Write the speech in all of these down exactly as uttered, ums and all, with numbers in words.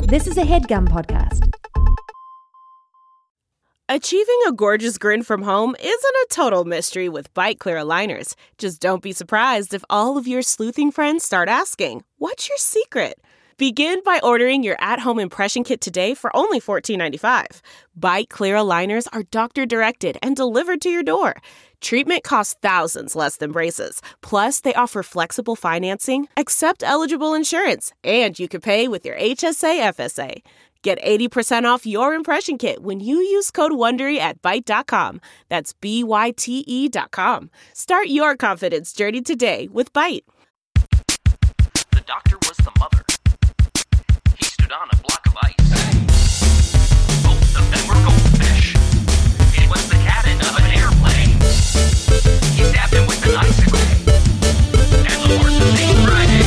This is a HeadGum podcast. Achieving a gorgeous grin from home isn't a total mystery with Byte Clear aligners. Just don't be surprised if all of your sleuthing friends start asking, "What's your secret?" Begin by ordering your at-home impression kit today for only fourteen ninety-five. Byte Clear aligners are doctor-directed and delivered to your door. Treatment costs thousands less than braces. Plus, they offer flexible financing, accept eligible insurance, and you can pay with your H S A F S A. Get eighty percent off your impression kit when you use code WONDERY at byte dot com. That's B Y T E dot com. Start your confidence journey today with Byte. The doctor was the mother. He stood on a block of ice. Both of them were goldfish. It was the cabin of an airplane. He stabbed him with an icicle. And the horses ate Friday.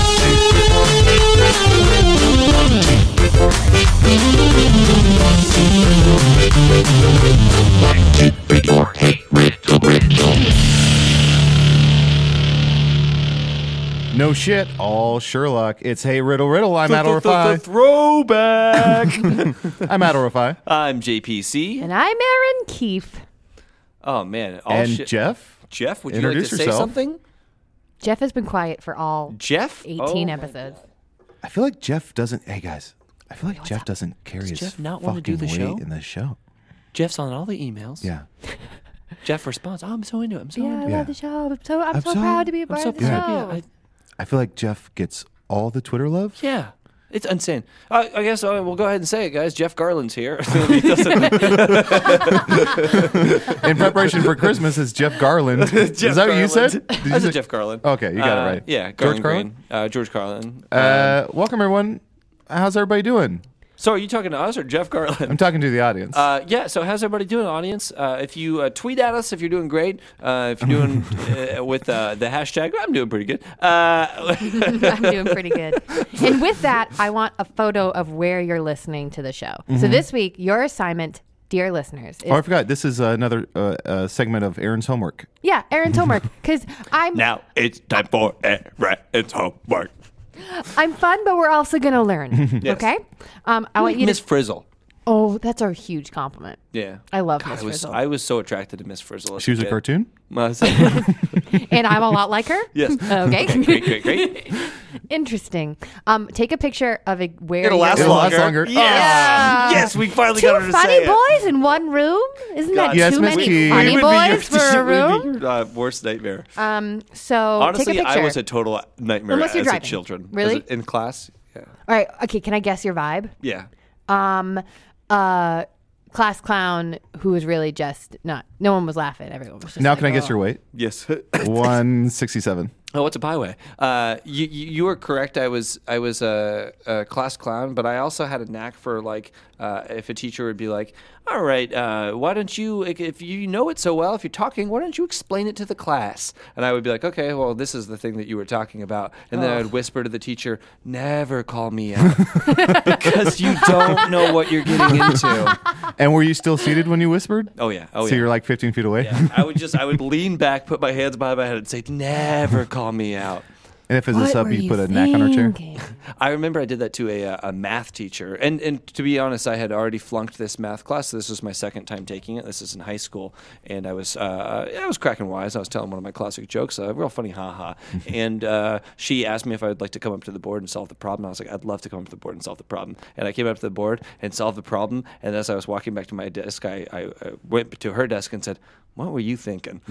No shit, all Sherlock. It's Hey Riddle Riddle. I'm Matt Orify. Throwback. I'm Matt Orify. I'm J P C. And I'm Erin Keefe. Oh man, all And shit. Jeff. Jeff, would you like to Introduce say yourself. something? Jeff has been quiet for all Jeff, eighteen Oh, episodes. I feel like Jeff doesn't. Hey guys, I feel like Jeff doesn't carry his Jeff not wanna do fucking the weight show? in the show. Jeff's on all the emails. Yeah. Jeff responds, oh, "I'm so into it. I'm so Yeah, I into it. Yeah. love the show. I'm so I'm, I'm so, so- proud to be a I'm part so of the proud. show. Yeah, I, I feel like Jeff gets all the Twitter love. yeah, it's insane. I, I guess uh, we'll go ahead and say it, guys. Jeff Garland's here. He doesn't- In preparation for Christmas, it's Jeff Garland. Is that what you said? Did you I said say- Jeff Garland. Okay, you got Uh, it right. Yeah, George Garland Carlin? Green. Uh, George Carlin. Uh, Um, welcome everyone. How's everybody doing? so are you talking to us or Jeff Garland? I'm talking to the audience. Uh, yeah, so how's everybody doing, audience? Uh, if you uh, tweet at us if you're doing great, uh, if you're doing uh, with uh, the hashtag, I'm doing pretty good. Uh, I'm doing pretty good. And with that, I want a photo of where you're listening to the show. So this week, your assignment, dear listeners, is oh, I forgot. This is uh, another uh, uh, segment of Aaron's homework. yeah, Aaron's homework. Because I'm now it's time for it's homework. I'm fun, but we're also gonna learn. Yes. Okay. Um, I want you Miss to. Frizzle. Oh, that's a huge compliment. Yeah. I love God, Miss I was, Frizzle. I was so attracted to Miss Frizzle. as She was a kid. cartoon. Uh, so- And I'm a lot like her. yes. Okay. Great, great, great. Interesting. Um, take a picture of a, where It'll you're- last It'll longer. last longer. Yes. Yeah. Yes, we finally Two got her to funny say it. boys in one room. Isn't that God. Yes, too Miss many Key. funny It would be your- boys for a it would be room? your, uh, worst nightmare. Um, so Honestly, take a picture. I was a total nightmare Unless as you're a driving. children. Really? As a- in class? Yeah. All right. Okay. Can I guess your vibe? Yeah. Um, uh, class clown who was really just not. No one was laughing. Everyone was just. Now like, can I guess oh. your weight? Yes. one sixty-seven. Oh, what's a pie way? Uh, you, you you were correct. I was I was a, a class clown, but I also had a knack for like uh, if a teacher would be like, "All right, uh, why don't you if you know it so well, if you're talking, why don't you explain it to the class?" And I would be like, "Okay, well, this is the thing that you were talking about," and then I would whisper to the teacher, "Never call me out because you don't know what you're getting into." And were you still seated when you whispered? Oh yeah, oh so yeah. you're like fifteen feet away? Yeah, I would just I would lean back, put my hands behind my head, and say, "Never call me out." And if it's a What sub, were you you put a knack on her chair? thinking? I remember I did that to a, uh, a math teacher. And and to be honest, I had already flunked this math class. So this was my second time taking it. This is in high school. And I was uh, I was cracking wise. I was telling one of my classic jokes, uh, real funny, haha. And uh, she asked me if I would like to come up to the board and solve the problem. I was like, I'd love to come up to the board and solve the problem. And I came up to the board and solved the problem. And as I was walking back to my desk, I, I, I went to her desk and said, "What were you thinking?"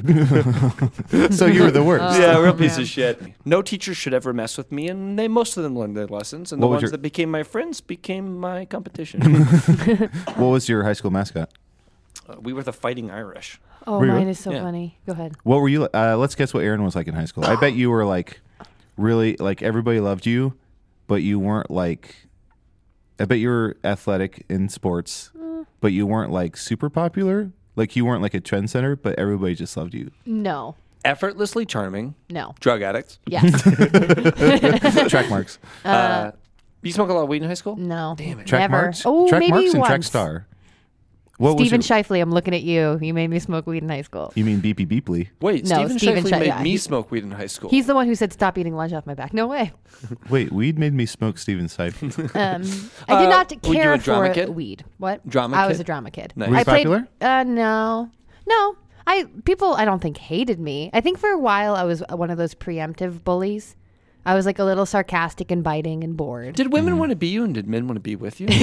So you were the worst. Yeah, real Oh, piece man. of shit. No teacher should ever mess with me, and they most of them learned their lessons. And What the was ones your- that became my friends became my competition. What was your high school mascot? Uh, we were the Fighting Irish. Oh, Were you- mine is so Yeah. funny. Go ahead. What were you? Uh, let's guess what Aaron was like in high school. I bet you were like really like everybody loved you, but you weren't like. I bet you were athletic in sports, but you weren't like super popular. Like you weren't like a trend center, but everybody just loved you. No. Effortlessly charming. No. Drug addict. Yes. Track marks, Uh, you smoke a lot of weed in high school? No. Damn it. track Never. marks, Oh, track maybe marks, and once. track star. What was Stephen your- Shifley, I'm looking at you. You made me smoke weed in high school. You mean Beepy Beeply? Wait, No, Stephen Stephen Shifley Shi- made yeah, me he- smoke weed in high school. He's the one who said stop eating lunch off my back. No way. Wait, weed made me smoke Steven Sipe. Um, I did Uh, not were you care a drama for kid? weed. What? Drama I was kid? a drama kid. Nice. Were you I played, popular? Uh, no, no. I people I don't think hated me. I think for a while I was one of those preemptive bullies. I was like a little sarcastic and biting and bored. Did women want to be you and did men want to be with you?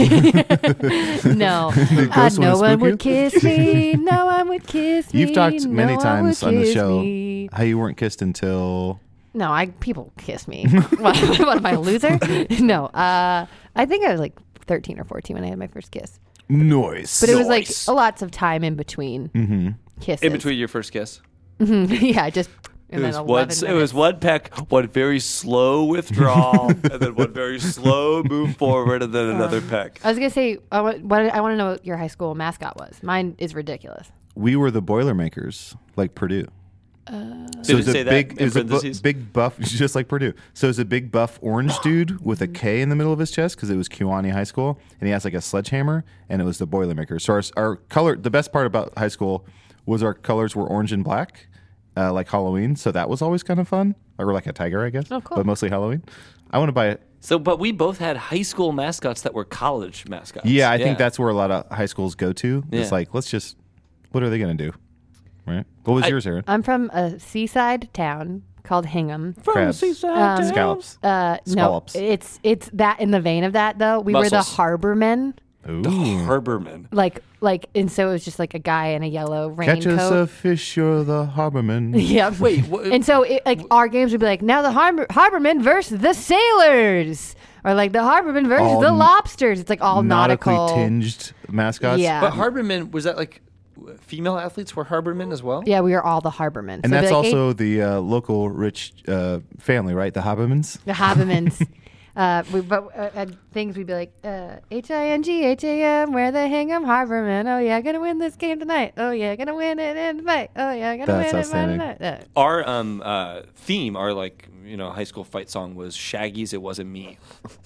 No, uh, ghosts wanna no one spook would kiss me. No one would kiss me. You've talked no many one times would on the kiss show me. how you weren't kissed until. No, I people kiss me. what, what am I, a loser? No, uh, I think I was like thirteen or fourteen when I had my first kiss. Noise. But it was like Nice. a lots of time in between Mm-hmm. kisses. In between your first kiss? yeah, just and It then was, eleven one, it was minutes. one peck, one very slow withdrawal, and then one very slow move forward, and then another peck. I was gonna say, I want, what, I want to know what your high school mascot was. Mine is ridiculous. We were the Boilermakers, like Purdue. Did So it was a say that big, in it was a bu- parentheses? big buff, just like Purdue. So it was a big buff orange dude with a K in the middle of his chest because it was Kewanee High School, and he has like a sledgehammer, and it was the Boilermakers. So our, our color, the best part about high school was our colors were orange and black, uh, like Halloween. So that was always kind of fun, or like a tiger, I guess. Oh, cool. But mostly Halloween. I want to buy it. So, but we both had high school mascots that were college mascots. Yeah, I think that's where a lot of high schools go to. It's Yeah. like, let's just, what are they going to do? Right? What was I- yours, Aaron? I'm from a seaside town called Hingham. Crabs. Um, Scallops. Uh, no, Scallops. it's it's that in the vein of that though. We were the Mussels. harbor men, Ooh. The Harborman. like like, and so it was just like a guy in a yellow Catch raincoat. us a fish, you're the harborman. Yeah. Wait, what, And so, it, like, our games would be like, now the harbor, harbormen versus the sailors, or like the harbormen versus All the n- lobsters. It's like all Nautically nautical. tinged mascots. Yeah. but Harborman, was that like female athletes were Harbormen as well? Yeah, we were all the harbormen. And So it'd that's be like also the uh, local rich uh, family, right? The Habermans. eight, the harbormens. uh, we, but uh, at things we'd be like uh, H I N G H A M, we're the Hingham harbormen. Oh yeah, gonna win this game tonight. Oh yeah, gonna win it in fight. Oh yeah, gonna That's win it outstanding. tonight. Uh, Our um uh theme, our like you know high school fight song was Shaggy's "It Wasn't Me."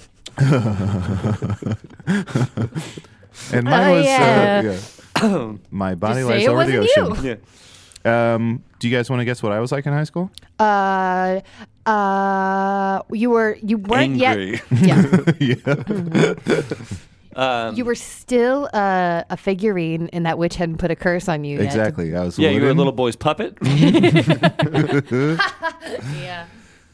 And mine Oh, was yeah. uh, yeah. My body Just lies say it over the wasn't ocean. you. Yeah. Um, do you guys want to guess what I was like in high school? Uh, uh, you were you weren't Angry. yet. Yeah. yeah. Um, You were still uh, a figurine, and that witch hadn't put a curse on you yet. Exactly. I was. yeah, you were a wooden. little boy's puppet. Yeah.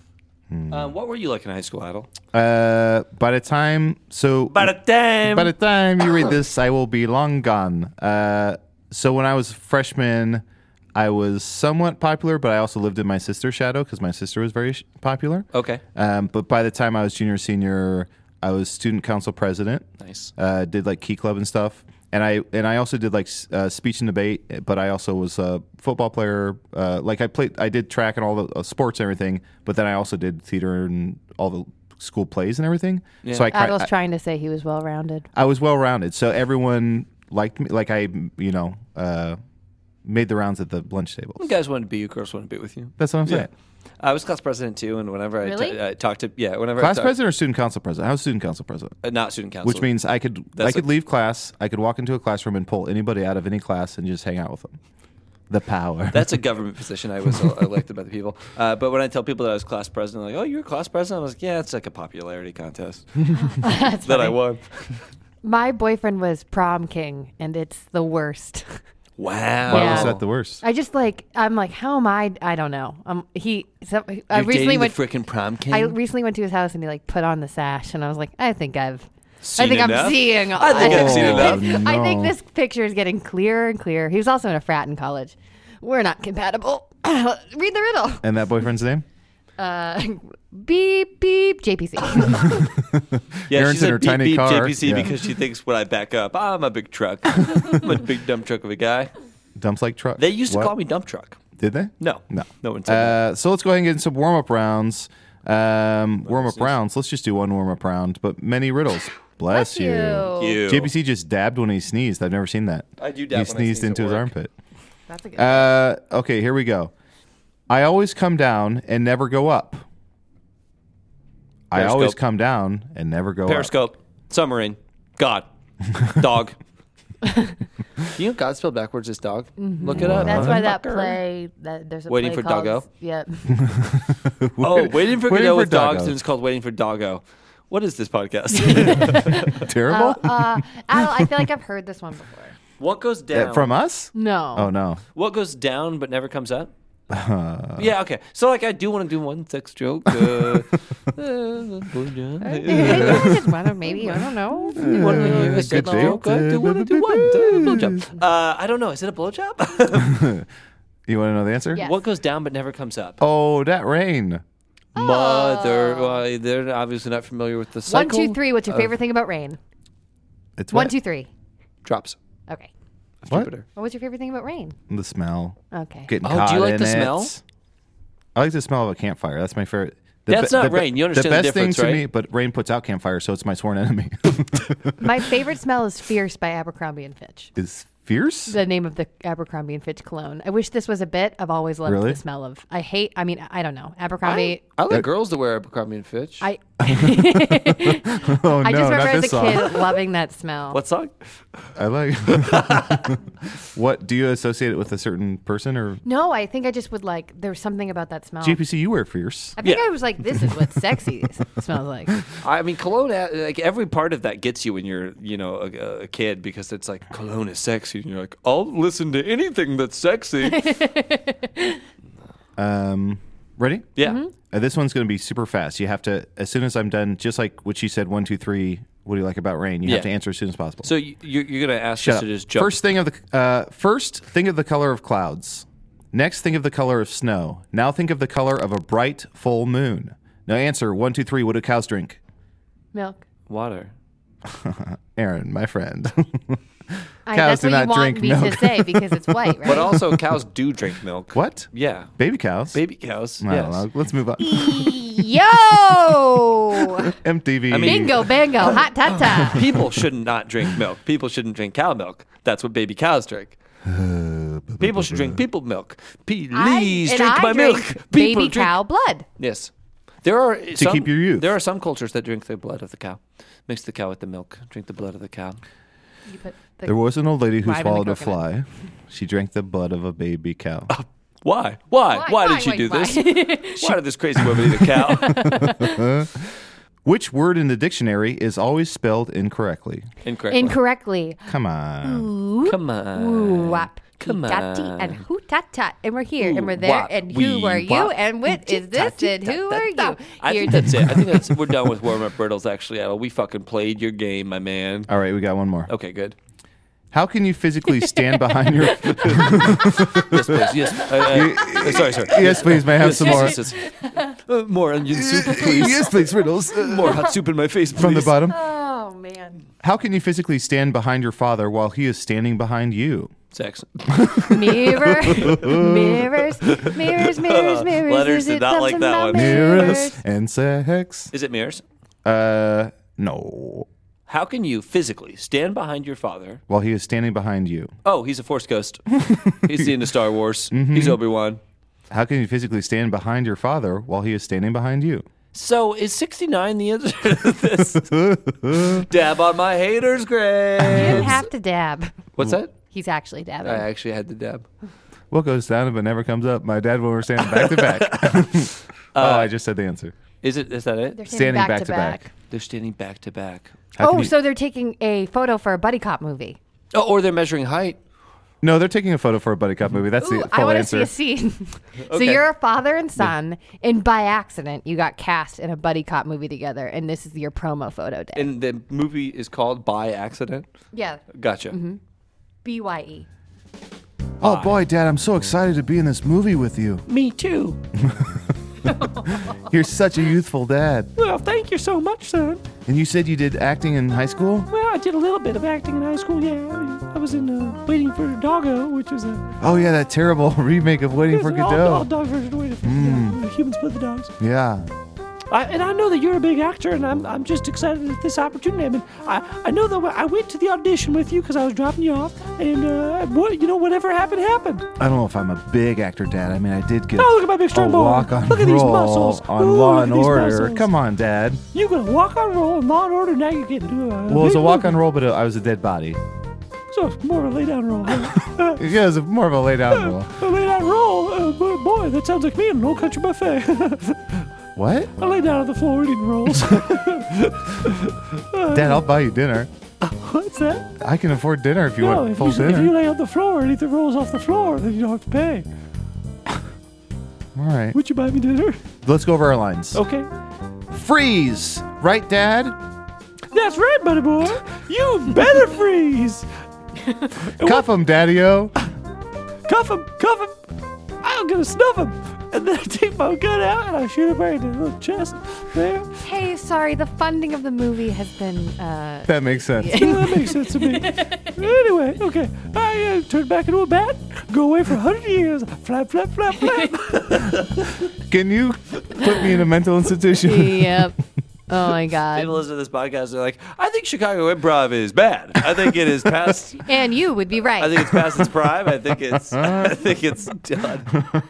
um, what were you like in high school, Adel? Uh, by the time, so By the time. by the time you read this, I will be long gone. Uh, so when I was a freshman, I was somewhat popular, but I also lived in my sister's shadow because my sister was very sh- popular. Okay. Um, but by the time I was junior, senior, I was student council president. Nice. Uh, did like key club and stuff, and I and I also did like s- uh, speech and debate. But I also was a football player. Uh, like I played, I did track and all the uh, sports and everything. But then I also did theater and all the school plays and everything. Yeah. So I, ki- Adel's I trying to say he was well rounded. I was well rounded. So everyone liked me. Like I, you know, uh, made the rounds at the lunch tables. You guys wanted to be you, girls wanted to be with you. That's what I'm saying. I was class president too, and whenever I, Really? t- I talked to yeah, whenever Class I talk, president or student council president? I was student council president. uh, not student council, Which means I could That's I could a- leave class, I could walk into a classroom and pull anybody out of any class and just hang out with them. The power. that's a government position. I was uh, elected by the people. Uh, but when I tell people that I was class president, like, "Oh, you're class president," I was like, "Yeah, it's like a popularity contest That's that I funny. won." My boyfriend was prom king, and it's the worst. Wow. Why Yeah. was that the worst? I just like I'm like, how am I? I don't know. Um, he. So, I You're recently dating went. the frickin' prom king. I recently went to his house, and he like put on the sash, and I was like, I think I've. Seen I think enough? I'm seeing. I think I've seen Oh, enough. I think no. this picture is getting clearer and clearer. He was also in a frat in college. We're not compatible. Read the riddle. And that boyfriend's name? Uh, beep beep J P C. Yeah, Aaron's she's in a her beep, tiny beep car. J P C Yeah. because she thinks when I back up, I'm a big truck. I'm a big dump truck of a guy. Dumps like truck. They used to What? call me dump truck. Did they? No, No. no one said that. Uh, so let's go ahead and get into some warm up rounds. Um, warm up sneeze. rounds. Let's just do one warm up round, but many riddles. Bless, Bless you. You. J P C just dabbed when he sneezed. I've never seen that. I do He dab when I sneezed sneeze at into his work. armpit. That's a good. Uh, okay, here we go. I always come down and never go up. I always Periscope. come down and never go up. Periscope, submarine, God, dog. You know God spelled backwards is dog? Look it up. That's why that motherfucker. play. That there's a Waiting play for called, Doggo? Yep. Oh, Waiting for Waiting Godot for with dogs, Doggo. and it's called Waiting for Doggo. What is this podcast? Terrible. uh, Al, I feel like I've heard this one before. What goes Uh, down? From us? No. Oh no. What goes down but never comes up? Yeah, okay. So, like, I do want to do one sex joke. Uh, Maybe I just want to. Maybe I don't know. You want to hear a good sex joke. joke? I do want to do one. Uh, blowjob. Uh, I don't know. Is it a blowjob? You want to know the answer? Yes. What goes down but never comes up? Oh, that rain. Mother. Well, they're obviously not familiar with the One, cycle. two, three. What's your favorite thing about rain? It's One, what? two, three. Drops. Okay. Of What? Jupiter. What was your favorite thing about rain? The smell. Okay. Getting Oh, do caught you like in the it. smell? I like the smell of a campfire. That's my favorite. The That's not rain. You understand the the best difference, thing to right? me, but rain puts out campfire, so it's my sworn enemy. My favorite smell is Fierce by Abercrombie and Fitch. Is fierce? The name of the Abercrombie and Fitch cologne. I wish this was a bit. I've always loved Really? the smell of. I hate. I mean, I don't know Abercrombie. I like That- girls that wear Abercrombie and Fitch. I oh I no, just remember not as this a song. kid loving that smell. What song? I like. What do you associate it with a certain person or No, I think I just would like. There was something about that smell. G P C? You wear fierce. I think Yeah. I was like, this is what sexy s- smells like. I mean, cologne, uh, like every part of that gets you when you're, you know, a, a kid because it's like cologne is sexy, and you're like, I'll listen to anything that's sexy. Um, ready? Yeah. Mm-hmm. Uh, this one's going to be super fast. You have to, as soon as I'm done, just like what she said, one, two, three. What do you like about rain? You Yeah. have to answer as soon as possible. So you, you're, you're gonna ask Shut us up. to just jump. First thing of the uh, first think of the color of clouds. Next, think of the color of snow. Now think of the color of a bright full moon. Now answer one, two, three. What do cows drink? Milk. water. Aaron, my friend. I, Cows that's do what not you want drink me milk. to say because it's white, right? But also, cows do drink milk. What? Yeah, Baby cows? baby cows. I don't yes. know. Let's move on. Yo! M T V. I mean- Bingo, bango, hot tata. People should not drink milk. People shouldn't drink cow milk. That's what baby cows drink. People should drink people milk. Please I- drink and I my drink milk. People baby drink- cow blood. Yes. There are to some, keep your youth. There are some cultures that drink the blood of the cow. Mix the cow with the milk. Drink the blood of the cow. You put the There was an old lady who lime in the swallowed a coconut. fly. She drank the blood of a baby cow. Why? Why? Why, Why? did she Why? do Why? this? Why did this crazy woman eat a cow? Which word in the dictionary is always spelled incorrectly? Incorrectly. Incorrectly. Come on. Ooh, Come on. ooh, wap. Come Tati on. and who tat tat, and we're here and Ooh, we're there, wap, and wee, who are you, wap. and what is this, and who are you? I You're think that's it. I think that's we're done with warm up riddles. Actually, Adel. We fucking played your game, my man. All right, we got one more. Okay, good. How can you physically stand behind your... Yes, please. Yes. Uh, uh, sorry, sorry. Yes, please, may I have Yes, some yes, more? yes, yes. Uh, more onion soup, please. Yes, please, riddles. Uh, More hot soup in my face, please. From the bottom. Oh man, How can you physically stand behind your father while he is standing behind you? Sex. mirror, mirrors, mirrors, mirrors, mirrors. Letters Is did it not like something that about one. Mirrors and sex. Is it mirrors? Uh, no. How can you physically stand behind your father? While he is standing behind you. Oh, he's a Force ghost. He's into Star Wars. Mm-hmm. He's Obi-Wan. How can you physically stand behind your father while he is standing behind you? So is sixty-nine the answer to this? Dab on my haters, You didn't grave. have to dab. What's that? He's actually dabbing. I actually had to dab. What goes down but never comes up? My dad when we're standing back to back. Oh, I just said the answer. Is it? Is that it? They're Standing back to back. They're standing back to back. How can Oh, you- so they're taking a photo for a buddy cop movie. Oh, or they're measuring height. No, they're taking a photo for a buddy cop movie. That's Ooh, the I full want to answer. see a scene. So Okay. you're a father and son, and by accident you got cast in a buddy cop movie together, and this is your promo photo day. And the movie is called By Accident. yeah, Gotcha. B Y E. Oh boy, Dad, I'm so excited to be in this movie with you. Me too. You're such a youthful dad. Well, thank you so much, son. And you said you did acting in high school? Well, I did a little bit of acting in high school, yeah. I, mean, I was in uh, Waiting for Doggo, which was a, Oh yeah, that terrible remake of Waiting it for was an all, all Godot. dog version of Waiting for Mm. yeah, Humans Play the Dogs. Yeah. I, and I know that you're a big actor, and I'm, I'm just excited at this opportunity. I mean, I, I know that I went to the audition with you because I was dropping you off, and uh, what you know, whatever happened, happened. I don't know if I'm a big actor, Dad. I mean, I did get Oh, look at my big a strong boy. walk on Look at these roll muscles. on Ooh, Law look and at these Order. muscles. Come on, Dad. You got a walk on roll and Law and Order. Now you're getting to a Well, it was big a walk movie. on roll, but I was a dead body. So So it's more of a lay down roll. Huh? Yeah, it's more of a lay down roll. A lay down roll. Uh, boy, boy, that sounds like me in an old country buffet. What? I lay down on the floor eating rolls. Dad, I'll buy you dinner. What's that? I can afford dinner if you no, want if full you, dinner. if you lay on the floor and eat the rolls off the floor, then you don't have to pay. All right. Would you buy me dinner? Let's go over our lines. Okay. Freeze! Right, Dad? That's right, buddy boy. You better freeze. Cuff him, Daddy-o. Cuff him, cuff him. I'm gonna snuff him. And then I take my gun out and I shoot him right in the little chest there. Hey, sorry, the funding of the movie has been. Uh, That makes sense. Yeah, that makes sense to me. Anyway, okay. I uh, turn back into a bat, go away for a hundred years. Flap, flap, flap, flap. Can you put me in a mental institution? yep. Oh my People God. listen to this podcast. They're like, I think Chicago improv is bad. I think it is past. And you would be right. I think it's past its prime. I think it's. I think it's done.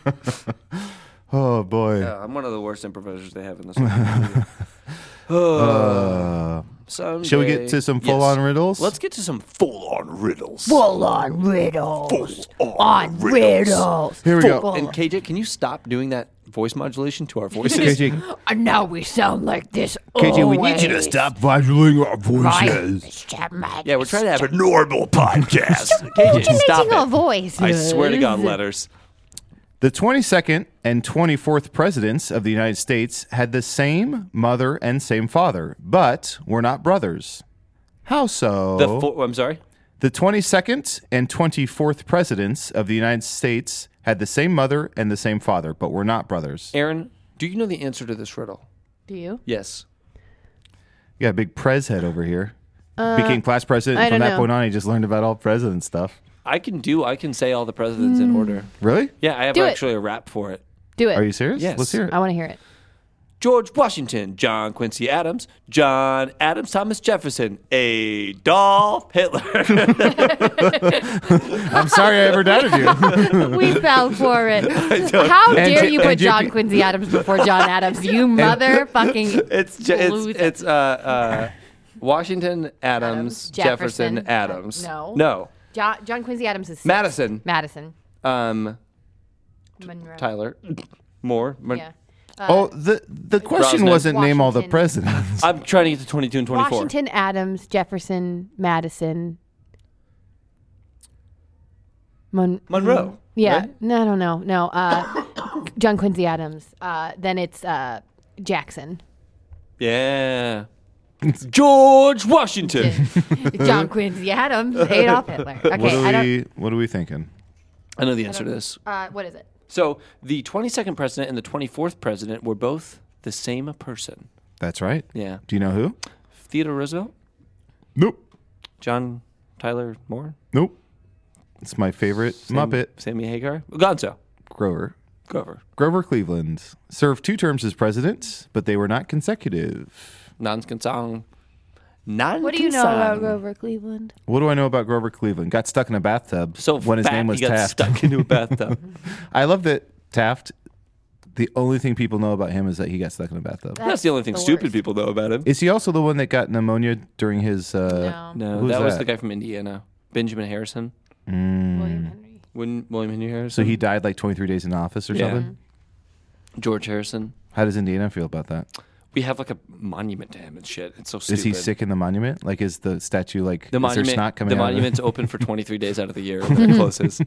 Oh, boy. Yeah, I'm one of the worst improvisers they have in this movie. oh, Uh, someday- shall we get to some full-on Yes. riddles? Let's get to some full-on riddles. Full on riddles. On riddles. Here we go. Full And on- K J, can you stop doing that voice modulation to our voices? K J, And now we sound like this. K J, we need you to always. stop modulating our Right, voices. Mister Magnus. Yeah, we're trying to have a normal podcast. K J, stop Modulating our it. voices. I swear to God, letters. The twenty-second and twenty-fourth presidents of the United States had the same mother and same father, but were not brothers. How so? The fo- I'm sorry. The twenty-second and twenty-fourth presidents of the United States had the same mother and the same father, but were not brothers. Aaron, do you know the answer to this riddle? Do you? Yes. You got a big prez head over here. Became class president. I and From don't that know. point on, he just learned about all president stuff. I can do. I can say all the presidents in order. Really? Yeah, I have Do it. actually a rap for it. Do it. Are you serious? Yes. Let's hear it. I want to hear it. George Washington, John Quincy Adams, John Adams, Thomas Jefferson, Adolf Hitler. I'm sorry I ever doubted you. We fell for it. How And dare J- you and put J P John Quincy Adams before John Adams? You motherfucking. it's ju- it's Loser. it's uh, uh, Washington, Adams, Adams, Jefferson, Jefferson. Adams. No. no, John, John Quincy Adams is six. Madison, Madison. um, Monroe. Tyler, Moore. Mon- Yeah. Oh, the the question Brosnan. wasn't name all the Washington. presidents. I'm trying to get to twenty-two and twenty-four. Washington, Adams, Jefferson, Madison. Mon- Monroe. Yeah. right? No, no, no, no. Uh, John Quincy Adams. Uh, then it's uh, Jackson. Yeah. George Washington. John Quincy Adams. Adolf Hitler. Okay. what are I don't. we What are we thinking? I know the answer to this. Uh, what is it? So the twenty-second president and the twenty-fourth president were both the same person. That's right. Yeah. Do you know who? Theodore Roosevelt, Nope. John Tyler Moore, Nope. It's my favorite Sam- Muppet, Sammy Hagar, Gonzo, Grover. Grover, Grover Cleveland served two terms as president, but they were not consecutive. non-consong. Non What do you know about Grover Cleveland? What do I know about Grover Cleveland? Got stuck in a bathtub So when his fat name was he got Taft. stuck into a bathtub. I love that Taft. The only thing people know about him is that he got stuck in a bathtub. That's the only thing the stupid worst. people know about him. Is he also the one that got pneumonia during his? Uh, No. No, Who's that was that? the guy from Indiana, Benjamin Harrison. William Henry. When William Henry Harrison. So he died like twenty-three days in office or Yeah. something. George Harrison. How does Indiana feel about that? We have like a monument to him and shit. It's so stupid. Is he sick in the monument? Like, is the statue like? The is there monument. snot coming The out of it? monument's open for twenty-three days out of the year, and then it closes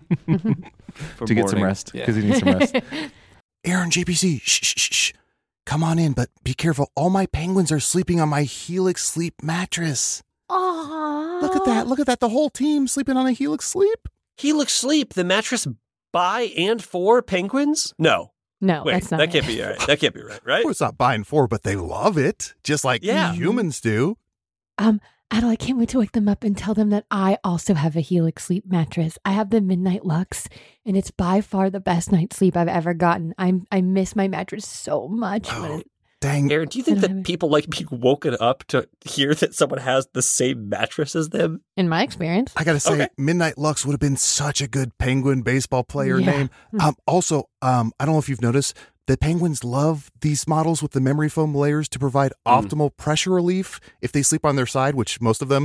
For to get some mourning. rest Yeah. because he needs some rest. Aaron, J P C, shh, shh, shh, shh. Come on in, but be careful. All my penguins are sleeping on my Helix Sleep mattress. Aww. Look at that. Look at that. The whole team sleeping on a Helix Sleep. Helix Sleep, the mattress by and for penguins? No. No, Wait, that's not that it. can't be right. That can't be right, right? Well, it's not buying four, but they love it, just like Yeah. humans do. Um, Adel, I can't wait to wake them up and tell them that I also have a Helix Sleep mattress. I have the Midnight Lux, and it's by far the best night's sleep I've ever gotten. I'm I miss my mattress so much. when Oh, it- dang. Aaron, do you think I don't that have it. people like being woken up to hear that someone has the same mattress as them? in my experience, I got to say, Okay. Midnight Lux would have been such a good Penguin baseball player Yeah. name. Um, also, um, I don't know if you've noticed, the Penguins love these models with the memory foam layers to provide Mm. optimal pressure relief if they sleep on their side, which most of them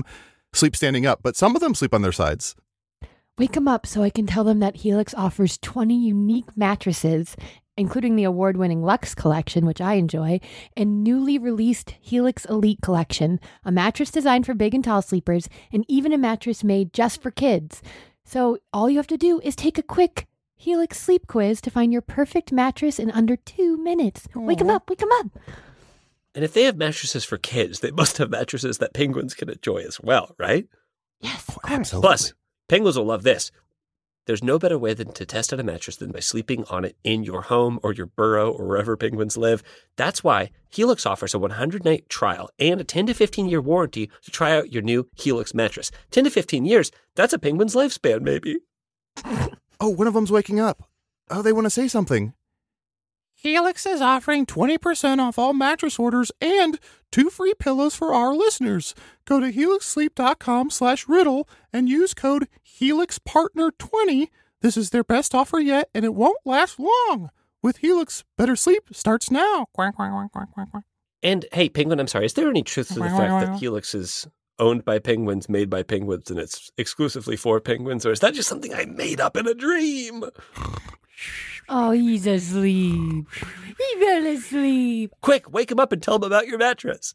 sleep standing up, but some of them sleep on their sides. Wake them up so I can tell them that Helix offers twenty unique mattresses, including the award-winning Luxe Collection, which I enjoy, and newly released Helix Elite Collection, a mattress designed for big and tall sleepers, and even a mattress made just for kids. So all you have to do is take a quick Helix sleep quiz to find your perfect mattress in under two minutes. Aww. Wake them up, wake them up. And if they have mattresses for kids, they must have mattresses that penguins can enjoy as well, right? Yes, of Oh, course. absolutely. Plus, penguins will love this. There's no better way than to test out a mattress than by sleeping on it in your home or your burrow or wherever penguins live. That's why Helix offers a one hundred night trial and a ten to fifteen year warranty to try out your new Helix mattress. ten to fifteen years, that's a penguin's lifespan, maybe. Oh, one of them's waking up. Oh, they want to say something. Helix is offering twenty percent off all mattress orders and two free pillows for our listeners. Go to helixsleep.com slash riddle and use code helix partner twenty. This is their best offer yet, and it won't last long. With Helix, better sleep starts now. Quack, quack, quack, quack, quack, quack. And hey, Penguin, I'm sorry, is there any truth to the fact that Helix is owned by penguins, made by penguins, and it's exclusively for penguins, or is that just something I made up in a dream? Oh, he's asleep. He fell asleep. Quick, wake him up and tell him about your mattress.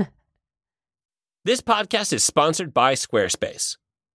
This podcast is sponsored by Squarespace.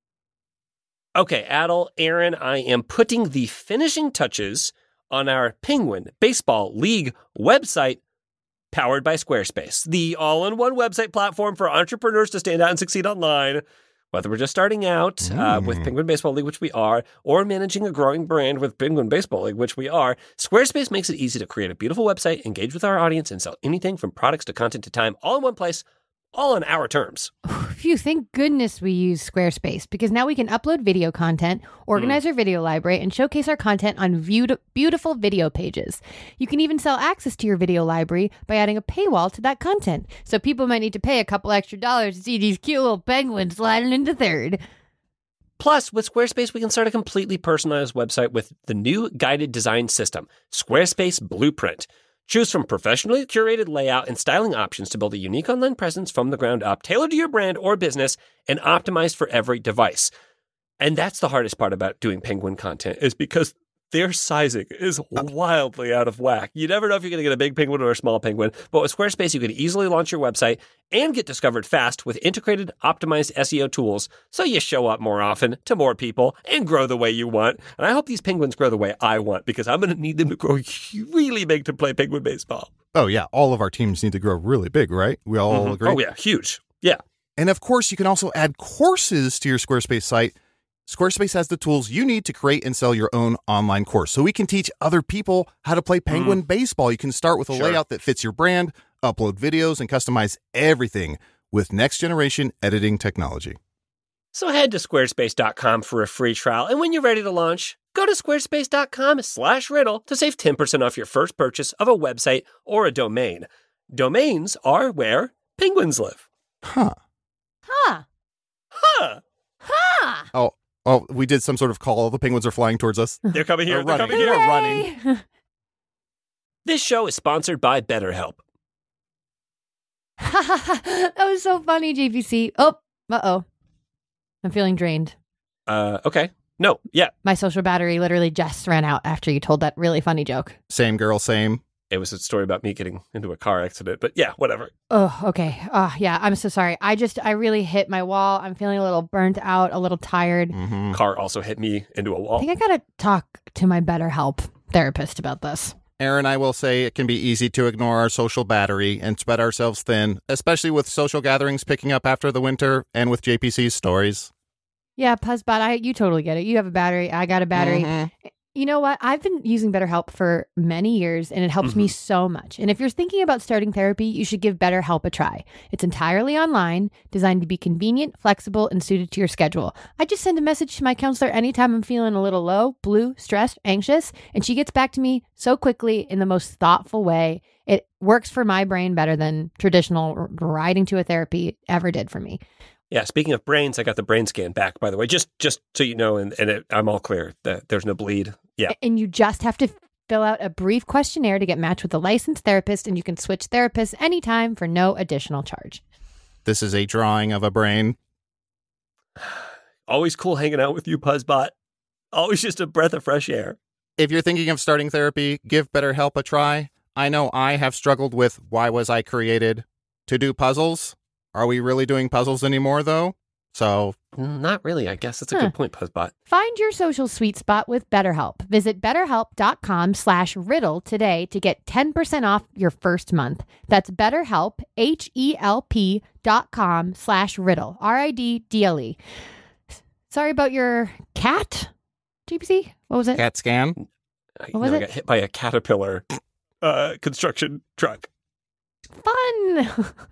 Okay, Adel, Aaron, I am putting the finishing touches on our Penguin Baseball League website, powered by Squarespace, the all-in-one website platform for entrepreneurs to stand out and succeed online. Whether we're just starting out mm. uh, with Penguin Baseball League, which we are, or managing a growing brand with Penguin Baseball League, which we are, Squarespace makes it easy to create a beautiful website, engage with our audience, and sell anything from products to content to time, all in one place, all on our terms. Phew, thank goodness we use Squarespace, because now we can upload video content, organize mm. our video library, and showcase our content on viewed, beautiful video pages. You can even sell access to your video library by adding a paywall to that content. So people might need to pay a couple extra dollars to see these cute little penguins sliding into third. Plus, with Squarespace, we can start a completely personalized website with the new guided design system, Squarespace Blueprint. Choose from professionally curated layout and styling options to build a unique online presence from the ground up, tailored to your brand or business, and optimized for every device. And that's the hardest part about doing Penguin content, is because their sizing is wildly out of whack. You never know if you're going to get a big penguin or a small penguin, but with Squarespace, you can easily launch your website and get discovered fast with integrated, optimized S E O tools, so you show up more often to more people and grow the way you want. And I hope these penguins grow the way I want, because I'm going to need them to grow really big to play penguin baseball. Oh, yeah. All of our teams need to grow really big, right? We all Mm-hmm. agree? Oh, yeah. Huge. Yeah. And of course, you can also add courses to your Squarespace site. Squarespace has the tools you need to create and sell your own online course, so we can teach other people how to play Penguin mm. baseball. You can start with a sure. layout that fits your brand, upload videos, and customize everything with next-generation editing technology. So head to squarespace dot com for a free trial, and when you're ready to launch, go to squarespace dot com slash riddle to save ten percent off your first purchase of a website or a domain. Domains are where penguins live. Huh. Huh. Huh. Huh. Oh. Oh, we did some sort of call. The penguins are flying towards us. They're coming here. They're, They're running. coming here. Hooray! running. This show is sponsored by BetterHelp. That was so funny, J P C. Oh, uh-oh. I'm feeling drained. Uh, okay. No, yeah. My social battery literally just ran out after you told that really funny joke. Same girl, same. It was a story about me getting into a car accident, but yeah, whatever. Oh, okay. Oh, yeah, I'm so sorry. I just, I really hit my wall. I'm feeling a little burnt out, a little tired. Mm-hmm. Car also hit me into a wall. I think I gotta talk to my BetterHelp therapist about this. Aaron, I will say it can be easy to ignore our social battery and spread ourselves thin, especially with social gatherings picking up after the winter and with J P C's stories. Yeah, Puzzbot, I you totally get it. You have a battery. I got a battery. Mm-hmm. You know what? I've been using BetterHelp for many years, and it helps mm-hmm. me so much. And if you're thinking about starting therapy, you should give BetterHelp a try. It's entirely online, designed to be convenient, flexible, and suited to your schedule. I just send a message to my counselor anytime I'm feeling a little low, blue, stressed, anxious, and she gets back to me so quickly in the most thoughtful way. It works for my brain better than traditional riding to a therapy ever did for me. Yeah, speaking of brains, I got the brain scan back, by the way, just just so you know, and, and it, I'm all clear that there's no bleed. Yeah. And you just have to fill out a brief questionnaire to get matched with a licensed therapist, and you can switch therapists anytime for no additional charge. This is a drawing of a brain. Always cool hanging out with you, Puzzbot. Always just a breath of fresh air. If you're thinking of starting therapy, give BetterHelp a try. I know I have struggled with why was I created to do puzzles. Are we really doing puzzles anymore, though? So, Not really, I guess. That's a Huh. good point, Puzzbot. Find your social sweet spot with BetterHelp. Visit betterhelp.com slash riddle today to get ten percent off your first month. That's betterhelp, H-E-L-P dot com slash riddle, R I D D L E. Sorry about your cat, G P C? What was it? CAT scan. I, What was no, I it? got hit by a caterpillar uh, construction truck. Fun.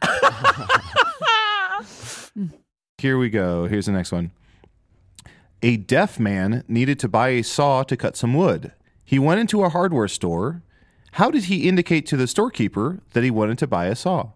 Here we go. Here's the next one. A deaf man needed to buy a saw to cut some wood. He went into a hardware store. How did he indicate to the storekeeper that he wanted to buy a saw?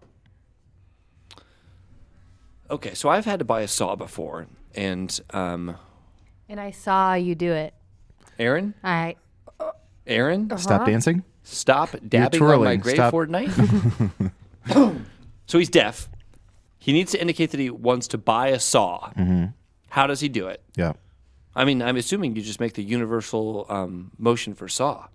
Okay, so I've had to buy a saw before, and um, And I saw you do it. Aaron, All right. Aaron, Stop dancing. stop dabbing on twirling. my grave Stop. Fortnite. So he's deaf. He needs to indicate that he wants to buy a saw. Mm-hmm. How does he do it? Yeah. I mean, I'm assuming you just make the universal um, motion for saw.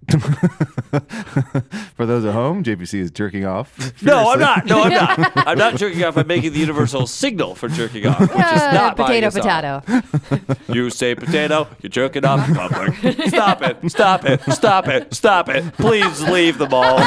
For those at home, J P C is jerking off. No, I'm not. No, I'm not. I'm not jerking off. I'm making the universal signal for jerking off, which is Uh, not buying potato, a saw. potato. You say potato, you're jerking off in public. Stop it. Stop it. Stop it. Stop it. Please leave the mall.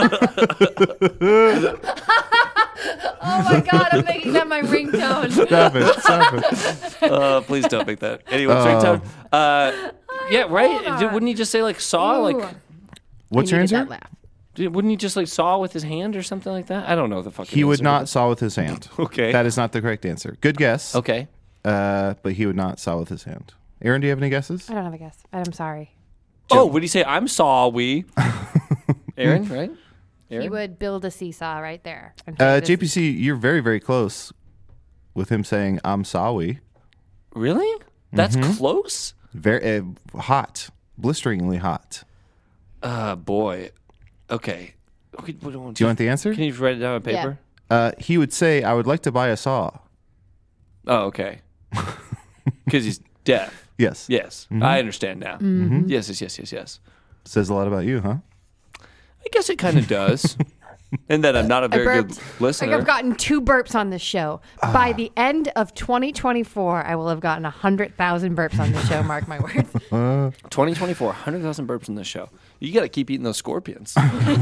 Oh my God, I'm making that my ringtone. Stop it. Stop it. Uh, please don't make that. Anyway, ringtone. Uh, yeah, right? hold Dude, on. wouldn't he just say, like, saw? Ooh. Like, What's your I needed answer? that laugh. dude, wouldn't he just, like, saw with his hand or something like that? I don't know the fucking He would answer, not but- saw with his hand. Okay. That is not the correct answer. Good guess. Okay. Uh, but he would not saw with his hand. Aaron, do you have any guesses? I don't have a guess. I'm sorry. Oh, would he say, I'm sorry? Aaron, right? He Aaron? would build a seesaw right there. and Uh, take this- J P C, you're very, very close with him saying, I'm sorry. Really? That's Mm-hmm. close? Very uh, hot. Blisteringly hot. Uh, boy. Okay. Okay, what do Do you want the answer? Can you write it down on paper? Uh, he would say, I would like to buy a saw. Oh, okay. Because he's deaf. Yes. Yes, Mm-hmm. I understand now. Yes, yes, yes, yes, yes. Says a lot about you, huh? I guess it kind of does. And that I'm not a I very good burped. Like listener. I've gotten two burps on this show. By the end of twenty twenty-four, I will have gotten one hundred thousand burps on this show. Mark my words. twenty twenty-four, one hundred thousand burps in this show. You got to keep eating those scorpions.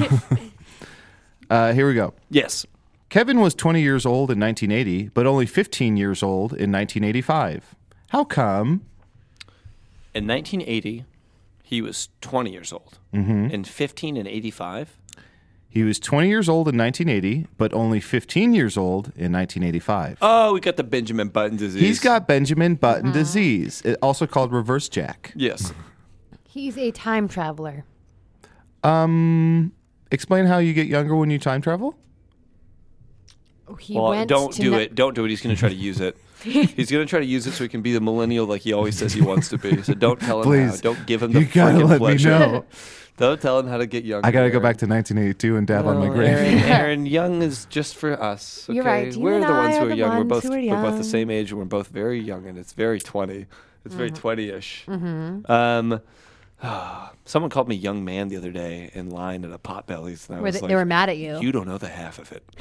Uh, here we go. Yes. Kevin was twenty years old in nineteen eighty, but only fifteen years old in nineteen eighty-five. How come? In nineteen eighty, he was twenty years old. Mm-hmm. In fifteen and eighty-five, He was twenty years old in nineteen eighty, but only fifteen years old in nineteen eighty-five. oh, we got the Benjamin Button disease. He's got Benjamin Button disease, it- also called reverse jack. Yes. He's a time traveler. Um, explain how you get younger when you time travel? Oh, he Well, went don't to do ne- it. Don't do it. He's going to try to use it. He's going to try to use it so he can be the millennial like he always says he wants to be. So don't tell him Please. how. Don't give him the You gotta freaking let me pleasure. know. Don't tell him how to get younger. I gotta go Aaron. back to nineteen eighty-two and dab on my No, grave. Aaron, Aaron, young is just for us. Okay? You're right. You We're and the ones I who are are the young. We're ones both who are we're both the young. same age, and we're both very young, and it's very twenty. It's very Mm-hmm. twenty-ish. Um, someone called me young man the other day in line at a Potbelly's, and I Were was they, like, they were mad at you. "You don't know the half of it."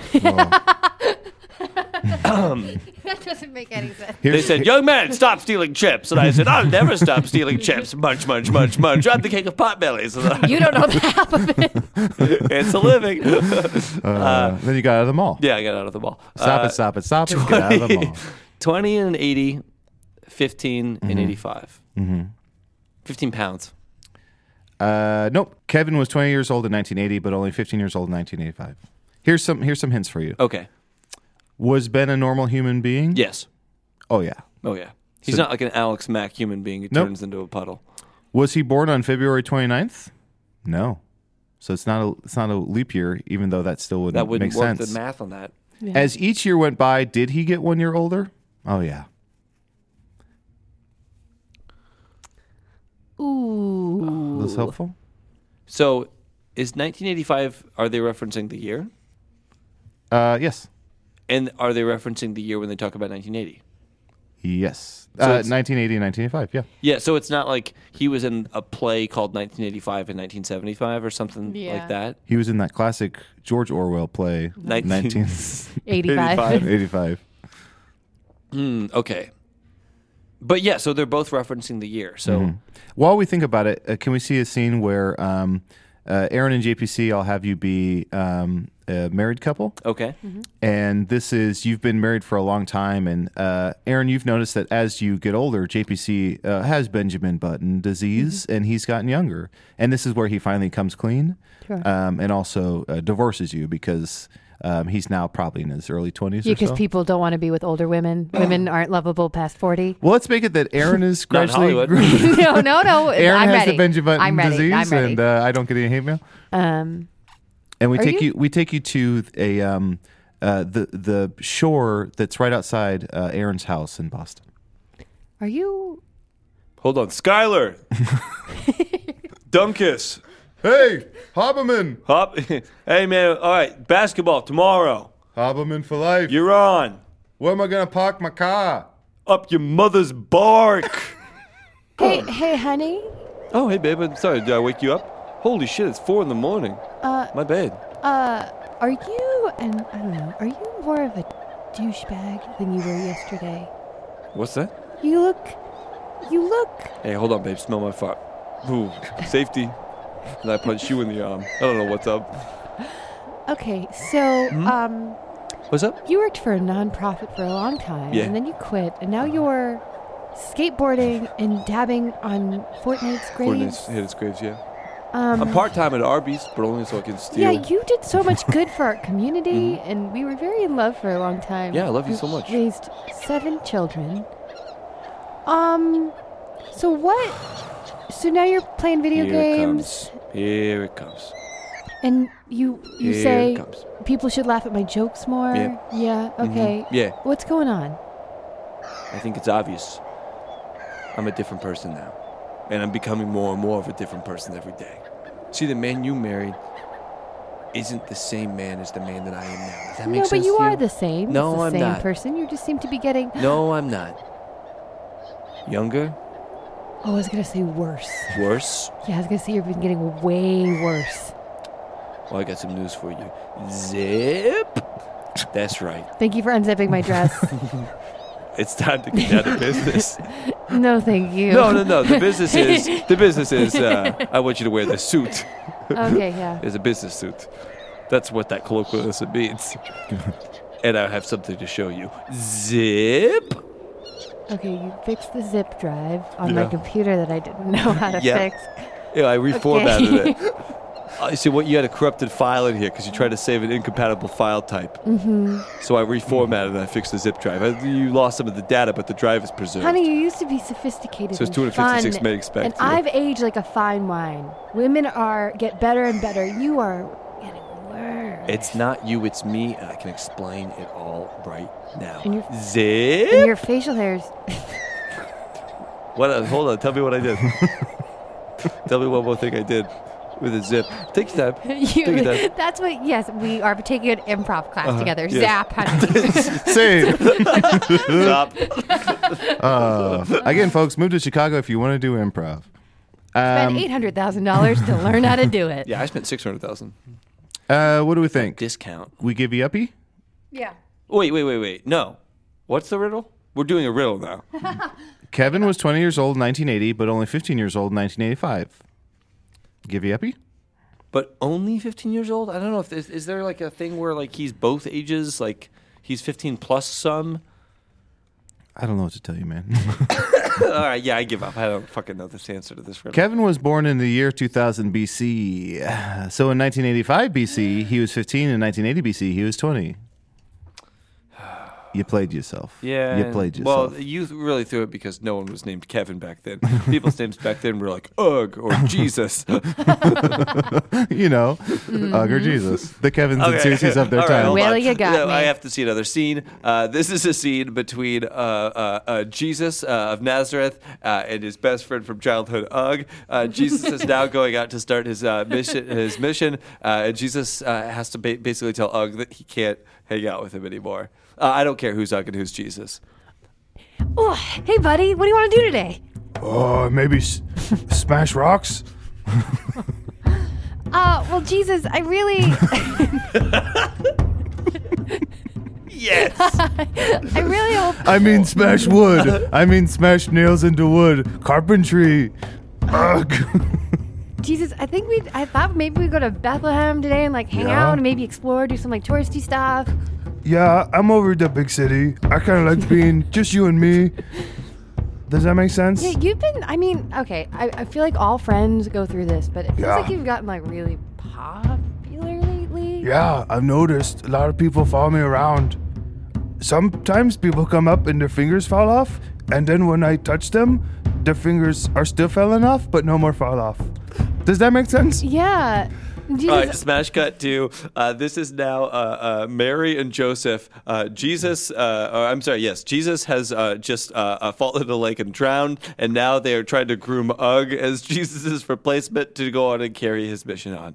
That doesn't make any sense. They Here's- said, "Young man, stop stealing chips," and I said, "I'll never stop stealing chips." Munch, munch, munch, munch. I'm the king of Potbellies. You don't know the half of it. It's a living. uh, then you got out of the mall. Yeah, I got out of the mall. Stop Uh, it, stop it, stop it. Get out of the mall. twenty and eighty, fifteen and eighty-five. Mm-hmm. fifteen pounds. Uh, nope. Kevin was twenty years old in nineteen eighty, but only fifteen years old in nineteen eighty-five. Here's some here's some hints for you. Okay. Was Ben a normal human being? Yes. Oh, yeah. Oh, yeah. He's So- not like an Alex Mack human being who Nope. turns into a puddle. Was he born on February twenty-ninth? No. So it's not a it's not a leap year, even though that still wouldn't, That wouldn't make work sense. the math on that. As each year went by, did he get one year older? Oh, yeah. Ooh. That's helpful. So is nineteen eighty-five, are they referencing the year? Uh, yes. And are they referencing the year when they talk about nineteen eighty? Yes. So uh, it's- nineteen eighty and nineteen eighty-five, yeah. Yeah, so it's not like he was in a play called nineteen eighty-five and nineteen seventy-five or something Yeah. like that. He was in that classic George Orwell play, Nineteen- nineteen eighty-five. eighty-five. Hmm, okay. But yeah, so they're both referencing the year. So Mhm. While we think about it, uh, can we see a scene where um, uh, Aaron and J P C, I'll have you be um, a married couple? okay. And this is, you've been married for a long time. And uh, Aaron, you've noticed that as you get older, J P C uh, has Benjamin Button disease and he's gotten younger. And this is where he finally comes clean Sure. um, and also uh, divorces you because um, he's now probably in his early twenties Yeah, or because so. people don't want to be with older women. Women aren't lovable past forty. Well, let's make it that Aaron is Not in gradually. Hollywood. no, no, no. Aaron I'm has ready. the Benjamin Button I'm ready. disease, I'm ready. and uh, I don't get any hate mail. um, And we Are take you? you? we take you to a um, uh, the the shore that's right outside uh, Aaron's house in Boston. are you? Hold on. Skylar. Dunkus. Hey, Haberman, Hop. Hey, man. All right. Basketball tomorrow. Haberman for life. You're on. Where am I gonna park my car? Up your mother's bark. Hey, hey, honey. Oh, hey, babe. I'm sorry. Did I wake you up? Holy shit. It's four in the morning. Uh, My bad. uh, are you? And I don't know. Are you more of a douchebag than you were yesterday? What's that? You look. You look. Hey, hold on, babe. Smell my fart. Ooh, safety. And I punch you in the arm. I don't know what's up. Okay, so Hmm? um, What's up? you worked for a nonprofit for a long time, Yeah. and then you quit, and now you're skateboarding and dabbing on Fortnite's graves. Coordinates hit its graves, yeah. Um, I'm part time at Arby's, but only so I can steal. Yeah, you did so much good for our community, and we were very in love for a long time. Mm-hmm. Yeah, I love you so much. Raised seven children. Um, so what? So now you're playing video Here games, it comes. Here it comes. and you you Here say it comes. people should laugh at my jokes more. Yeah. Yeah. Okay. Yeah, What's going on? I think it's obvious. I'm a different person now. And I'm becoming more and more of a different person every day. See, the man you married isn't the same man as the man that I am now. Does that make No, sense but you to are the same. No, it's the I'm same not. person. You just seem to be getting. No, I'm not. Younger? Oh, I was gonna say worse. Worse? Yeah, I was gonna say you've been getting way worse. Well, I got some news for you. Zip! That's right. Thank you for unzipping my dress. It's time to get down to business. No, thank you. No, no, no. The business is the business is. Uh, I want you to wear the suit. Okay, yeah. It's a business suit. That's what that colloquialism means. And I have something to show you. Zip. Okay, you fixed the zip drive on my Yeah. computer that I didn't know how to Yeah. fix. Yeah, I reformatted Okay. it. I see what you had a corrupted file in here because you tried to save an incompatible file type. Mm-hmm. So I reformatted and I fixed the zip drive. I, you lost some of the data, but the drive is preserved. Honey, you used to be sophisticated. So it's and two hundred fifty-six fun, megs back and to you. I've aged like a fine wine. Women are get better and better. You are getting worse. It's not you, it's me, and I can explain it all right now. And your- Zip. And your facial hairs. What? uh, Hold on. Tell me what I did. Tell me one more thing I did with a zip. Take your time. You, Take your time. that's what. Yes, we are taking an improv class Uh-huh, together. yes. Zap, honey. Same. Stop. Uh, again, folks, move to Chicago if you want to do improv. Spend Um, eight hundred thousand dollars to learn how to do it. Yeah, I spent six hundred thousand. uh, what do we think? Discount. We give you uppy? Yeah. Wait, wait, wait, wait. No. What's the riddle? We're doing a riddle now. Kevin was twenty years old in nineteen eighty, but only fifteen years old in nineteen eighty-five. Give you uppy? But only fifteen years old? I don't know if there's, is there like a thing where like he's both ages, like he's fifteen plus some. I don't know what to tell you, man. All right, yeah, I give up. I don't fucking know this answer to this riddle. Kevin was born in the year two thousand B C. So in nineteen eighty-five B C, he was fifteen. In nineteen eighty B C, he was twenty. You played yourself. Yeah. You played yourself. Well, you really threw it because no one was named Kevin back then. People's names back then were like Ugg or Jesus. you know, Ugg or Jesus. The Kevins and Susies of their All right, time. hold Well, on. you got No, me. I have to see another scene. Uh, this is a scene between uh, uh, uh, Jesus uh, of Nazareth uh, and his best friend from childhood, Ugg. Uh, Jesus is now going out to start his uh, mission. His mission, uh, and Jesus uh, has to ba- basically tell Ugg that he can't hang out with him anymore. Uh, I don't care who's Ugg and who's Jesus. Oh, hey, buddy. What do you want to do today? Uh, maybe s- smash rocks? Uh, well, Jesus, I really... Yes. I really hope... I mean smash wood. I mean smash nails into wood. Carpentry. Ugh. Jesus, I think we... I thought maybe we'd go to Bethlehem today and, like, hang Yeah. out and maybe explore, do some, like, touristy stuff. Yeah, I'm over at the big city. I kind of like being just you and me. Does that make sense? Yeah, you've been... I mean, okay, I, I feel like all friends go through this, but it feels Yeah. like you've gotten, like, really popular lately. Yeah, I've noticed a lot of people follow me around. Sometimes people come up and their fingers fall off, and then when I touch them, their fingers are still falling off, but no more fall off. Does that make sense? Yeah. Jesus, All right, smash cut to uh, this is now uh, uh, Mary and Joseph. Uh, Jesus, uh, or I'm sorry, yes, Jesus has uh, just uh, uh, fallen in a lake and drowned, and now they are trying to groom Ugg as Jesus' replacement to go on and carry his mission on.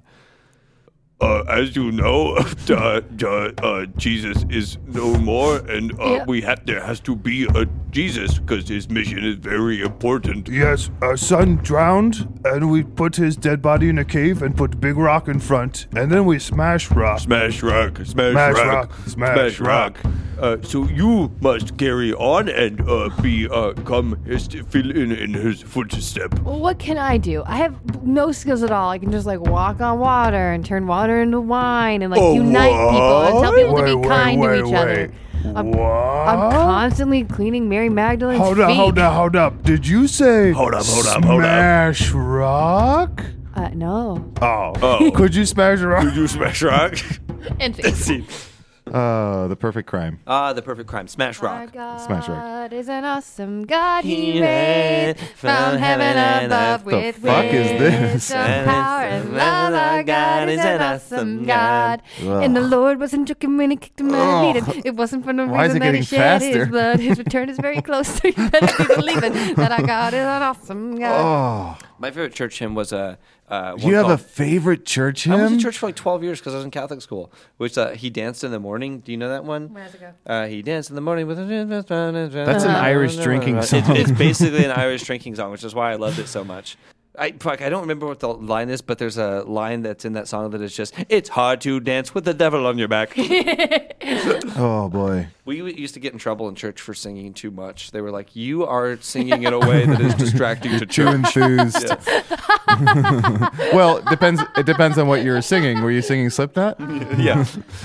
Uh, as you know, uh, uh, uh, Jesus is no more, and uh, Yeah. we have there has to be a Jesus because his mission is very important. Yes, our son drowned, and we put his dead body in a cave and put big rock in front, and then we smash rock. Smash rock, smash, Smash rock, rock, smash rock. Uh, so you must carry on and uh, be uh, come his, fill in in his footstep. well, what can I do? I have no skills at all. I can just, like, walk on water and turn water into wine and, like, Oh, unite people and tell people to Wait, be wait, kind wait, to each wait. other. I'm, What? I'm constantly cleaning Mary Magdalene's Hold feet. up, hold up, hold up. Did you say Hold up, hold up, hold up. smash rock? Uh, no. Oh. Oh. Could you smash rock? Did you smash rock? And See. Uh, the perfect crime. Ah, the perfect crime. Smash Our rock. God Smash rock. is an awesome God. He He reigns reigns from heaven above The with fuck is this? wisdom, power, and love. Our God is an awesome God. And the Lord wasn't joking when he kicked him out of Eden. It wasn't for no Why is reason it that he getting shed faster? his blood. His return is very close, so you better be believing that our God is an awesome God. Oh, My favorite church hymn was a. Uh, do you have a favorite church hymn? I was in church for like twelve years because I was in Catholic school. Which uh, he danced in the morning. Do you know that one? Where does it go? Uh, he danced in the morning with. That's an Irish drinking song. It's, it's basically an Irish drinking song, which is why I loved it so much. I fuck, I don't remember what the line is, but there's a line that's in that song that is just, "It's hard to dance with the devil on your back." Oh boy. We used to get in trouble in church for singing too much. They were like, "You are singing in a way that is distracting to Too church." enthused. Well, it depends. It depends on what you were singing. Were you singing Slipknot? Yeah.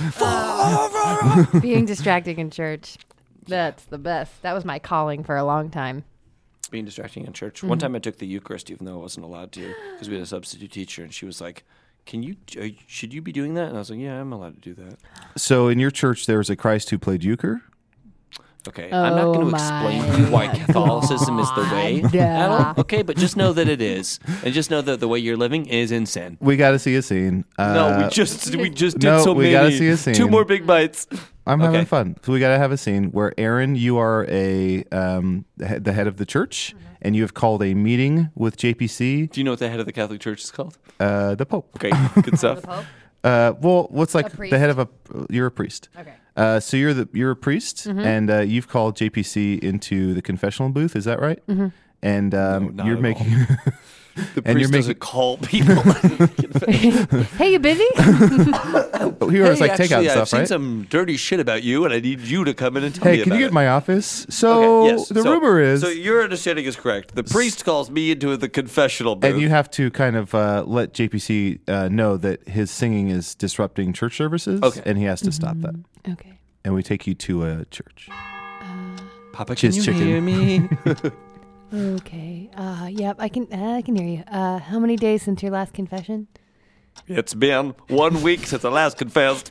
Being distracting in church. That's the best. That was my calling for a long time. Being distracting in church. One time I took the Eucharist, even though I wasn't allowed to, because we had a substitute teacher, and she was like, "Can you? Uh, should you be doing that?" And I was like, "Yeah, I'm allowed to do that." So in your church, there was a Christ who played euchre. Okay, I'm not going Oh to explain to you why Catholicism is the way God. at all. Okay, but just know that it is, and just know that the way you're living is in sin. We got to see a scene. Uh, no, we just we just did no, so we many. gotta see a scene. Two more big bites. I'm having Okay. fun. So we got to have a scene where Aaron, you are a um, the head the head of the church, and you have called a meeting with J P C, Do you know what the head of the Catholic Church is called? uh, the Pope. Okay, good stuff. Uh, well, what's like priest? the head of a? You're a priest. Okay. Uh, so you're the you're a priest, and uh, you've called J P C into the confessional booth. Is that right? Mm-hmm. And um, No, not you're at making. The And priest you're doesn't making- call people. Hey, you busy? Here it's like Hey, takeout actually, I've stuff, seen right? some dirty shit about you, and I need you to come in and tell Hey, me can about you get it. my office? So Okay, yes. the So- rumor is, So your understanding is correct. The priest calls me into the confessional booth. and you have to kind of uh, let J P C uh, know that his singing is disrupting church services, Okay. and he has to stop that. Okay. And we take you to a church. Papa, can Jizz you chicken. hear me? Okay. Uh, yep, I can. Uh, I can hear you. Uh, how many days since your last confession? It's been one week since I last confessed.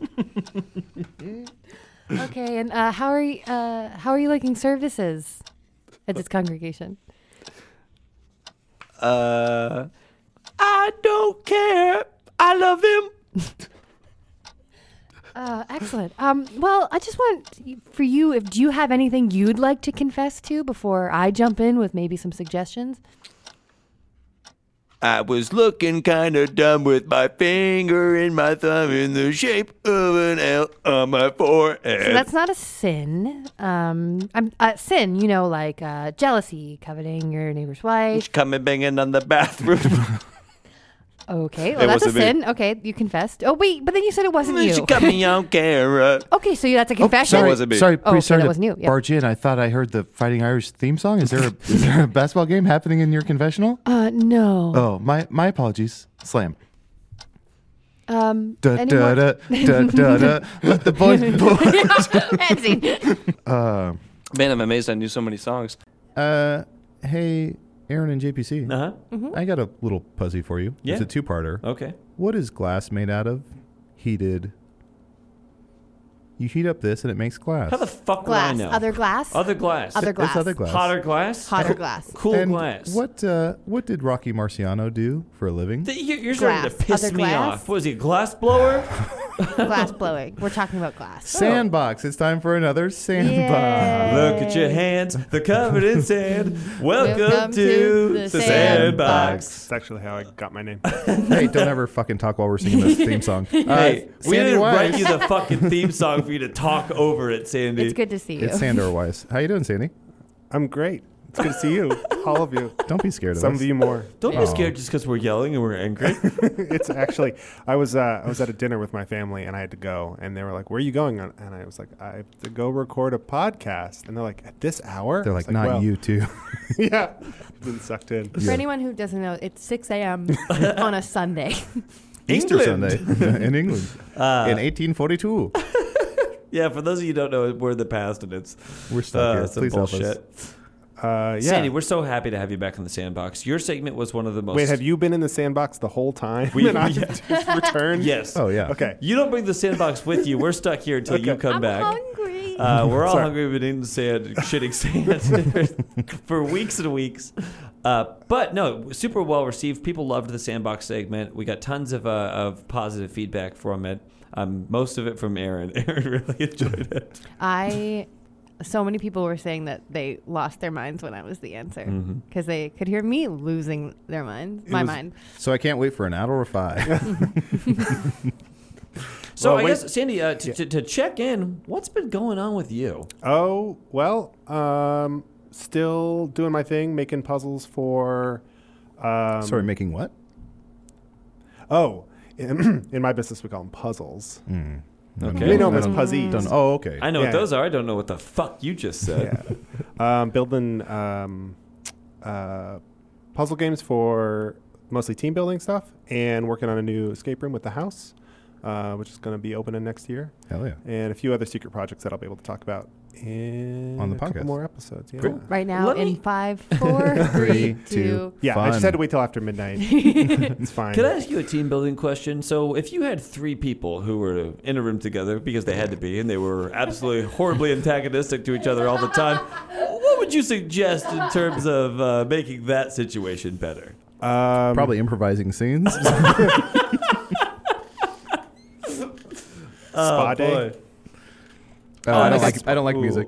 Okay, and uh, how are you? Uh, how are you liking services at this congregation? Uh, I don't care. I love him. Uh, excellent. Um, well, I just want for you. If do you have anything you'd like to confess to before I jump in with maybe some suggestions? I was looking kind of dumb with my finger and my thumb in the shape of an L on my forehead. So that's not a sin. Um, I'm uh, sin, you know, like uh, jealousy, coveting your neighbor's wife. Coming banging on the bathroom. Okay, well, It that's a wasn't me. sin. Okay, you confessed. Oh, wait, but then you said it wasn't you. She cut me on camera. Okay, so that's a confession. sorry. wasn't me. Sorry, Oh, pre- okay, sorry that to wasn't you. Yep. barge in. I thought I heard the Fighting Irish theme song. Is there a, is there a basketball game happening in your confessional? Uh, no. Oh, my my apologies. Slam. Um, Da any da more- da da da da. Let the boys boys. End scene. Uh, Man, I'm amazed I knew so many songs. uh, hey, Aaron and J P C. Uh huh. I got a little puzzle for you. Yeah. It's a two-parter. Okay. What is glass made out of? Heated. You heat up this and it makes glass. How the fuck Glass. would I know? Other glass. Other glass. Other It's glass. other glass. Hotter glass. Hotter glass. Cool And glass. What uh, what did Rocky Marciano do for a living? Th- you- You're starting to Glass. piss Other me glass? off. Was he a glass blower? Glass blowing. We're talking about glass. Sandbox. It's time for another sandbox. Yay. Look at your hands. They're covered in sand. Welcome, Welcome to, to the, the sandbox. That's actually how I got my name. Hey, don't ever fucking talk while we're singing this theme song. Uh, Hey, we Sandy didn't Wise. write you the fucking theme song for you to talk over it, Sandy. It's good to see you. It's Sandor Wise. How you doing, Sandy? I'm great. It's good to see you, all of you. Don't be scared of Some us. of you more. Don't Aw. be scared just because we're yelling and we're angry. It's actually I was uh, I was at a dinner with my family and I had to go and they were like, "Where are you going?" And I was like, "I have to go record a podcast." And they're like, "At this hour?" They're I like, was not well, you too. Yeah, been sucked in. For anyone who doesn't know, it's six a.m. on a Sunday. Easter England. Sunday in England Uh, in eighteen forty-two. Yeah, for those of you who don't know, we're in the past and it's We're stuck uh, here. some Please help bullshit. us. Uh, yeah. Sandy, we're so happy to have you back in the sandbox. Your segment was one of the most. Wait, have you been in the sandbox the whole time? We- and I yeah. just returned. Yes. Oh yeah. Okay. You don't bring the sandbox with you. We're stuck here until you Okay. come I'm back. hungry. Uh, we're all Sorry. hungry. We've been in the sand, shitting sand for weeks and weeks. Uh, but no, super well received. People loved the sandbox segment. We got tons of uh, of positive feedback from it. Um, most of it from Aaron. Aaron really enjoyed it. I, so many people were saying that they lost their minds when I was the answer because they could hear me losing their minds, my was- mind. So I can't wait for an out or a five. So Well, I wait. guess Sandy, uh, to, to, to check in, what's been going on with you? Oh, well, um, still doing my thing, making puzzles for. Um, Sorry, making what? Oh, in, in my business, we call them puzzles. Mm. Okay. We know them I as don't- puzzies. don't- Oh, okay. I know Yeah. what those are. I don't know what the fuck you just said. Yeah. um, building um, uh, puzzle games for mostly team building stuff and working on a new escape room with the house, uh, which is going to be opening next year, Hell yeah. and a few other secret projects that I'll be able to talk about in On the a couple podcast. more episodes. Yeah. Cool. Right now, Let in me- five, four, three, two. Yeah, I just Fun. had to wait till after midnight. It's fine. Can I ask you a team building question? So, if you had three people who were in a room together because they had to be, and they were absolutely horribly antagonistic to each other all the time, what would you suggest in terms of uh, making that situation better? Um, Probably improvising scenes. Spa day. boy. Oh, I my don't God. like. I don't like music.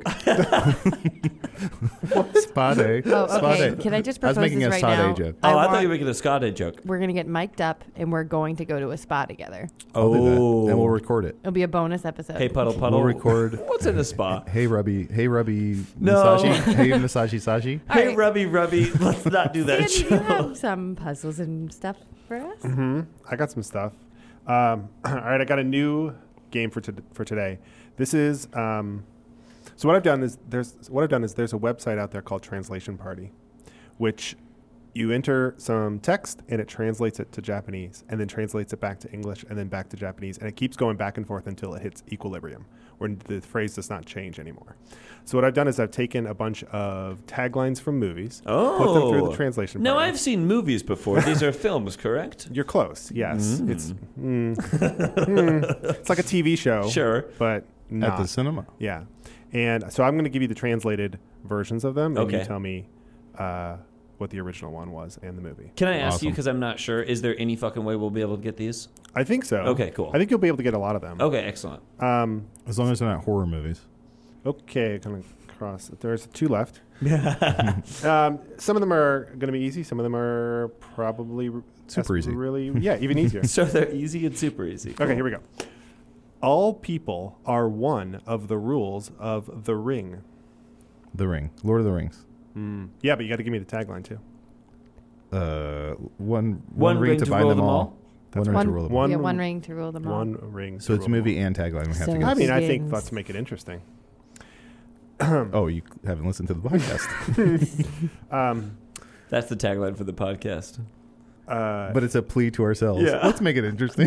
Spa day. Oh, Spa okay. day. Can I just I was propose making this a right spa now? day joke. Oh, I, want- thought you were making a Scott joke. We're gonna get mic'd up and we're going to go to a spa together. I'll do that. Oh. And we'll record it. It'll be a bonus episode. Hey, puddle, puddle. We'll record. What's in a spa? Hey, Rubby. Hey, Rubby. No. Masaji. Hey, Masaji Sashi. Hey, right. Rubby, Rubby. Let's not do that Sandy, show. you have some puzzles and stuff for us? hmm I got some stuff. Um, all right, I got a new game for to- for today. This is um, so what I've done is there's what I've done is there's a website out there called Translation Party, which you enter some text and it translates it to Japanese and then translates it back to English and then back to Japanese, and it keeps going back and forth until it hits equilibrium, where the phrase does not change anymore. So what I've done is I've taken a bunch of taglines from movies, Oh. put them through the translation. Now, party. I've seen movies before. These are films, correct? You're close. Yes, it's mm, mm. It's like a T V show. Sure. but not. At the cinema. Yeah, and so I'm going to give you the translated versions of them, and Okay. you tell me uh, what the original one was and the movie. Can I ask you, Awesome. because I'm not sure, is there any fucking way we'll be able to get these? I think so. Okay, cool. I think you'll be able to get a lot of them. Okay, excellent. Um, As long as they're not horror movies. Okay, coming across. There's two left. um, some of them are going to be easy. Some of them are probably r- Super easy. Really, yeah, even easier. So they're easy and super easy. Okay, here we go. All people are one of the rules of the ring. The Ring. Lord of the Rings. Mm. Yeah, but you got to give me the tagline too. Uh, one, One ring to bind rule them them all. all? One ring One, to rule them all. One- yeah, one ring to rule them all. One ring. So to it's a rule movie them and tagline. We have So to all. I go. mean, I think Begins. let's make it interesting. Oh, you haven't listened to the podcast. Um, That's the tagline for the podcast. uh, But it's a plea to ourselves. Yeah. Let's make it interesting.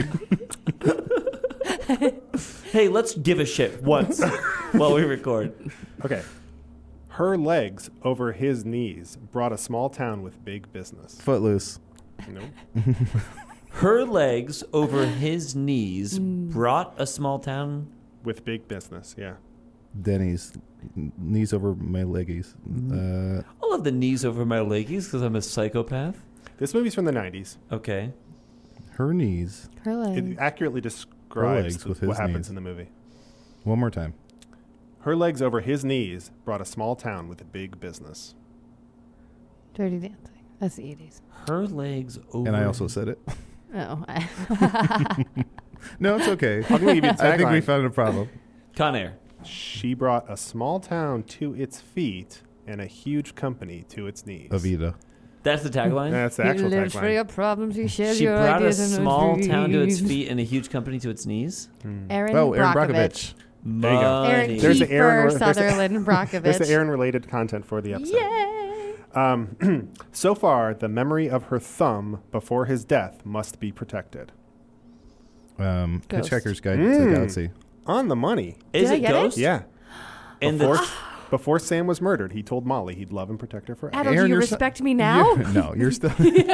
Hey, let's give a shit once while we record. okay. Her legs over his knees brought a small town with big business. Footloose. No. Her legs over his knees brought a small town. With big business, yeah. Denny's. N- Knees over my leggies. Uh, I'll have the knees over my leggies because I'm a psychopath. This movie's from the nineties. Okay. her knees. Her legs. It accurately legs describes with what his happens knees. in the movie. One more time. Her legs over his knees brought a small town with a big business. Dirty Dancing. That's the eighties. Her legs over. And I also said it. Oh. No, it's okay. I'll give you the I think we tagline. found a problem. Con Air. She brought a small town to its feet and a huge company to its knees. Avita. That's the tagline? That's the He actual lives for your tagline. problems. He shares She your brought a ideas and small town to its dreams. feet and a huge company to its knees. Aaron Oh, Aaron Brockovich. Brockovich. There you go. Aaron Money. There's the Kiefer Aaron- there's the- Sutherland Brockovich. There's the Aaron-related content for the episode. Yay! Um, so far, the memory of her thumb before his death must be protected. Um, Ghost. Hitchhiker's Guide to the Mm. Galaxy. On the money. Is Did I it get it? Ghost? Yeah. And Before, the, before Sam was murdered, he told Molly he'd love and protect her forever. Adel, Aaron, do you you're so- respect me now? You're- no, you're still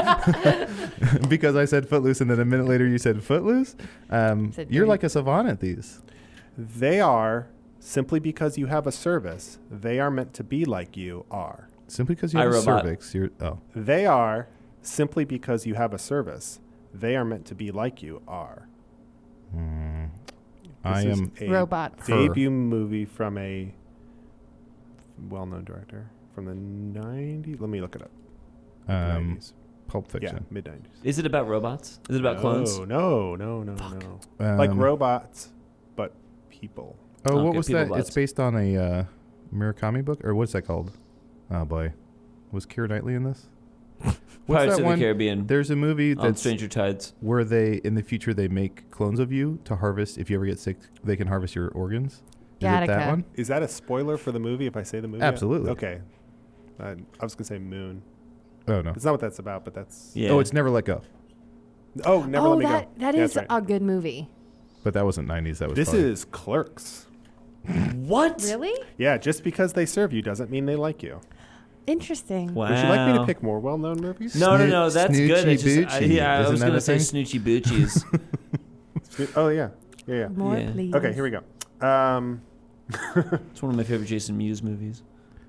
because I said Footloose, and then a minute later you said Footloose. Um, Said you're dirty. like a savant at these. They are, simply because you have a service, they are meant to be like you are. Simply because you have a iRobot. cervix, you're oh. They are, simply because you have a service, they are meant to be like you are. Mm. I This is am a Robot. Her. debut movie from a well-known director from the nineties. Let me look it up. um, nineties. Pulp Yeah, Fiction. mid-nineties. is it about robots? Is it about no, clones? No, no, no, no. Um, Like robots, but people. Oh, what Okay, was people that? It's bots. based on a uh, Murakami book, or what's that called? Oh boy, was Keira Knightley in this? What's Pirates that of one? the Caribbean. There's a movie on that's Stranger Tides. where they in the future they make clones of you to harvest. If you ever get sick, they can harvest your organs. Is it that Gattaca. one? Is that a spoiler for the movie if I say the movie? Absolutely. Okay. Uh, I was going to say Moon. Oh no. It's not what that's about, but that's... Yeah. Oh, it's Never Let Go. Oh, Never oh, Let Me that, Go. that Yeah, is that's right. a good movie. But that wasn't nineties. That was This probably- is Clerks. What? Really? Yeah, just because they serve you doesn't mean they like you. Interesting. Wow. Would you like me to pick more well-known movies? No, no, no. Snoo- That's good. It's just, I, Snoochie yeah, I Boochie. was Isn't going to that say a thing? Snoochie Boochies. Oh, yeah. Yeah, yeah. More, Yeah. please. Okay, here we go. Um, It's one of my favorite Jason Mewes movies.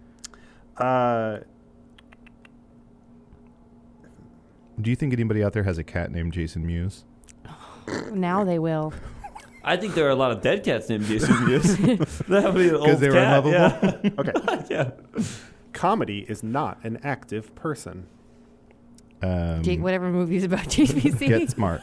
uh, Do you think anybody out there has a cat named Jason Mewes? Now they will. I think there are a lot of dead cats named Jason Mewes. That would be an old 'Cause they were cat. unlovable? okay. Yeah. Comedy is not an active person. Um, J- whatever movie's about J P C. Get smart.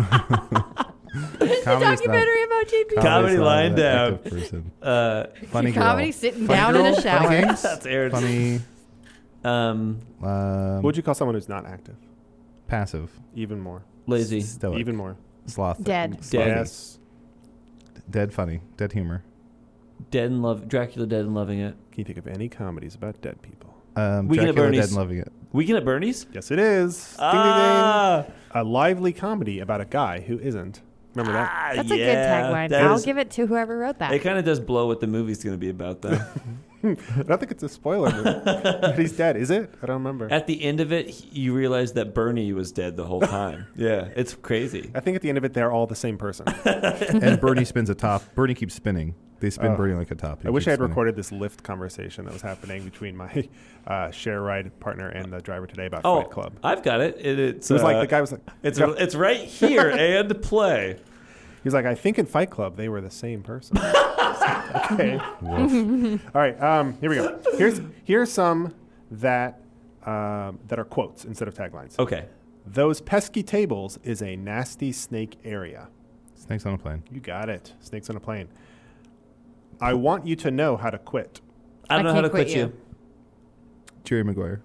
The documentary about J P C. Comedy lying down. Person. Uh, Funny girl. Comedy sitting Funny down in girl? a shower. Funny games? that's Aaron's. Funny. Um, Um, What would you call someone who's not active? passive. Even more. lazy. Stoic. Even more. Sloth. Dead. Slothy. Yes. Dead funny. Dead humor. Dead and love. Dracula Dead and Loving It. Can you think of any comedies about dead people? Um, Weekend at Dracula Bernie's. Dead and Loving It. Weekend at Bernie's? Yes, it is. Ding, ding, Ah, ding. A lively comedy about a guy who isn't. Remember that? ah, That's a good yeah. tagline. That I'll is- give it to whoever wrote that. It kind of does blow what the movie's going to be about, though. I don't think it's a spoiler. But he's dead, is it? I don't remember. At the end of it, he- you realize that Bernie was dead the whole time. Yeah, it's crazy. I think at the end of it, they're all the same person. And Bernie spins a top. Bernie keeps spinning. They spin Oh. Bernie like a top. He I wish keeps I had spinning. recorded this Lyft conversation that was happening between my uh, share ride partner and the driver today about Oh, Fight Club. I've got it. it it's It was uh, like the guy was like, It's go- it's right here and play. he was like, I think in Fight Club they were the same person. Okay. All right. Um, here we go. Here's here's some that um, that are quotes instead of taglines. Okay. Those pesky tables is a nasty snake area. Snakes on a plane. You got it. Snakes on a plane. I want you to know how to quit. I don't I know how to can't quit quit you. you. Jerry Maguire.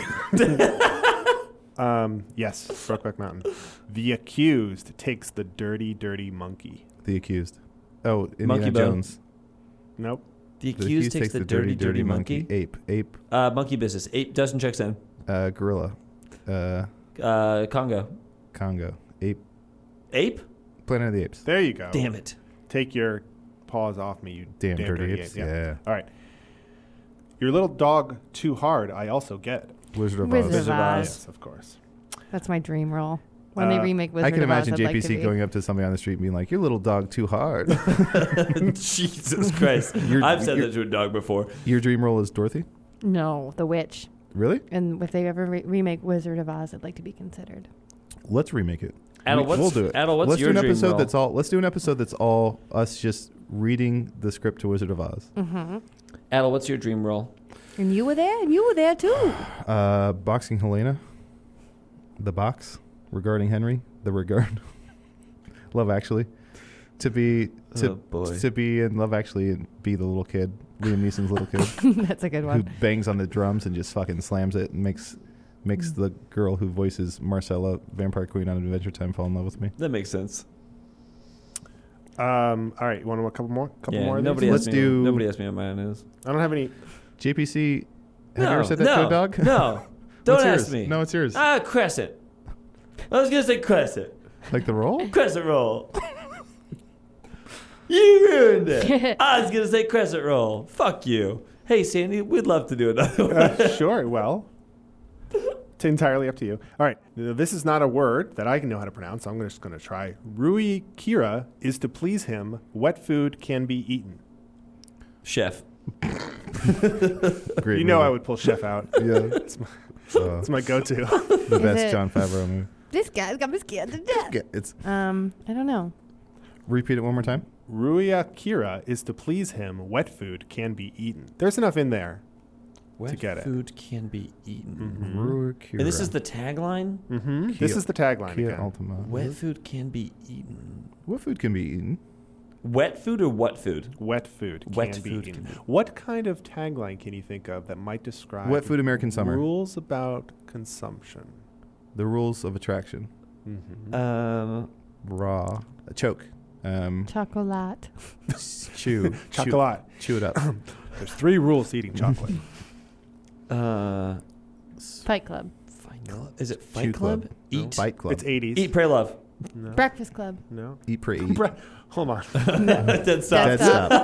Um, yes, Brokeback Mountain. The accused takes the dirty, dirty monkey. The accused. Oh, Indiana Monkey Bone. Jones. Nope. The accused, takes, the dirty, dirty, monkey. Ape. Ape. Uh, monkey business. Ape doesn't checks in. Uh, gorilla. Uh, Uh, Congo. Congo. Ape. Ape? Planet of the Apes. There you go. Damn it. Take your paws off me, you Damn, damn, dirty, dirty, apes. ape. Yeah. All right. Your little dog too hard. I also get. Wizard of Wizard Oz. of Oz. Yes, of course. That's my dream role. When Uh, they remake Wizard I can of Oz, imagine I'd J like P to C be. going up to somebody on the street and being like, "Your little dog too hard." Jesus Christ. You're- I've said you're- that to a dog before. Your dream role is Dorothy. No, the witch. Really? And if they ever re- remake Wizard of Oz, I'd like to be considered. Let's remake it. Adel, We- what's- we'll do it. Adel, what's let's your do an dream episode role? that's all. Let's do an episode that's all us just reading the script to Wizard of Oz. Mm-hmm. Adel, what's your dream role? And you were there, and you were there too. Uh, boxing Helena. The box regarding Henry. The regard. Love Actually. To be to, Oh, boy. to be in Love Actually and be the little kid, Liam Neeson's little kid, That's a good who one. bangs on the drums and just fucking slams it and makes makes the girl who voices Marcella, Vampire Queen on Adventure Time, fall in love with me. That makes sense. Um, all right. You want a couple more? Couple Yeah, more of nobody these? asked Let's me. do- Nobody asked me what mine is. I don't have any. J P C, have no, you ever said that no, to a dog? No. Don't What's ask yours? me. No, it's yours. Ah, crescent. I was gonna say crescent. Like the roll? Crescent roll. You ruined it. I was gonna say crescent roll. Fuck you. Hey, Sandy, we'd love to do another one. Uh, sure. Well, it's entirely up to you. All right. Now, this is not a word that I can know how to pronounce. So I'm just going to try. Rui Kira is to please him. Wet food can be eaten. Chef. Great You know movie. I would pull Chef out. Yeah. It's my, Uh, it's my go-to. the Is best it- John Favreau movie. This guy's got me scared to death. Yeah, it's Um, I don't know. repeat it one more time. Rui Kira is to please him. Wet food can be eaten. There's enough in there. Wet get it. food can be eaten. Rui And this Kira. is the tagline. Mm-hmm. This is the tagline Kia again. Ultima. Wet food can be eaten. What food can be eaten? Wet food or what food? Wet food can Wet be food eaten. can be- What kind of tagline can you think of that might describe Wet food American Summer. rules about consumption? The rules of attraction. Mm-hmm. Um, Raw. A choke. Um, Chocolate. chew. Chocolate. Chew, chew it up. There's three rules to eating chocolate. uh, Fight Club. Fight Club. Is it Fight Chew Club? Club. Eat. Fight Club. It's eighties. Eat, pray, love. No. Breakfast Club. No. Eat, pray, eat. Bre- Hold on. Dead stop. Dead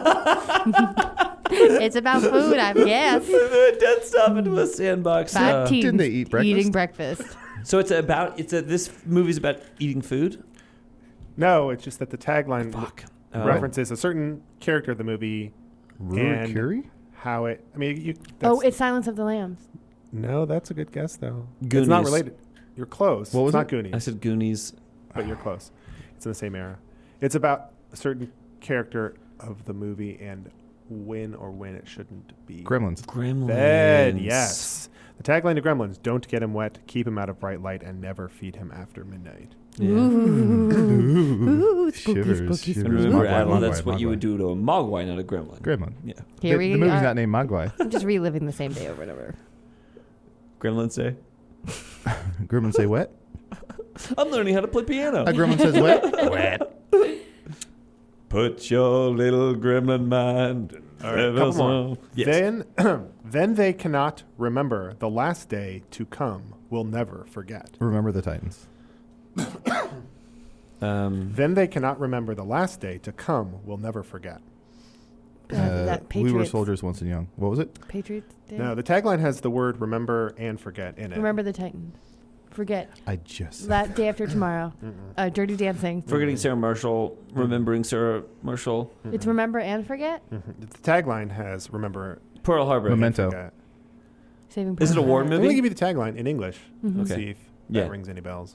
stop. It's about food, I guess. Dead stop into a sandbox. Five Uh, teens Didn't they eat breakfast? eating breakfast. so it's about. It's a. This movie's about eating food. No, it's just that the tagline Fuck. Oh. references a certain character of the movie Rui and Curie? how it. I mean, you. Oh, that's- it's Silence of the Lambs. no. That's a good guess, though. It's Goonies. not related. You're close. What was it's not it? Goonies, I said Goonies. but you're close. It's in the same era. It's about a certain character of the movie and when or when it shouldn't be. Gremlins. Gremlins. Then, yes. The tagline to Gremlins: "Don't get him wet, keep him out of bright light, and never feed him after midnight." Yeah. Ooh. Ooh, spooky, Shivers, spooky, shivers. And spooky. remember, Mogwai, Adel, Mogwai, that's what you Mogwai. would do to a mogwai, not a gremlin. Gremlin. Yeah. Here the, we the movie's are. not named Mogwai. I'm just reliving the same day over and over. Gremlin say, Gremlin say wet. I'm learning how to play piano. A gremlin says wet. Wet. Put your little gremlin mind. All right, couple more. Yes. Then, then they cannot remember the last day to come. Will never forget. Remember the Titans. Um, Then they cannot remember the last day to come. Will never forget. Uh, Uh, that we were Patriots- soldiers once and young. What was it? Patriots Day. No, the tagline has the word "remember" and "forget" in it. Remember the Titans. Forget. I just said That day after tomorrow. Uh, Dirty Dancing. forgetting Sarah Marshall, remembering Sarah Marshall, It's remember and forget. Mhm. The tagline has "remember." Pearl Harbor. and Memento. forget. Saving Is it a Private war Ryan. I'm movie? going to give you the tagline in English. Mhm. Let's Okay. see if Yeah. that rings any bells.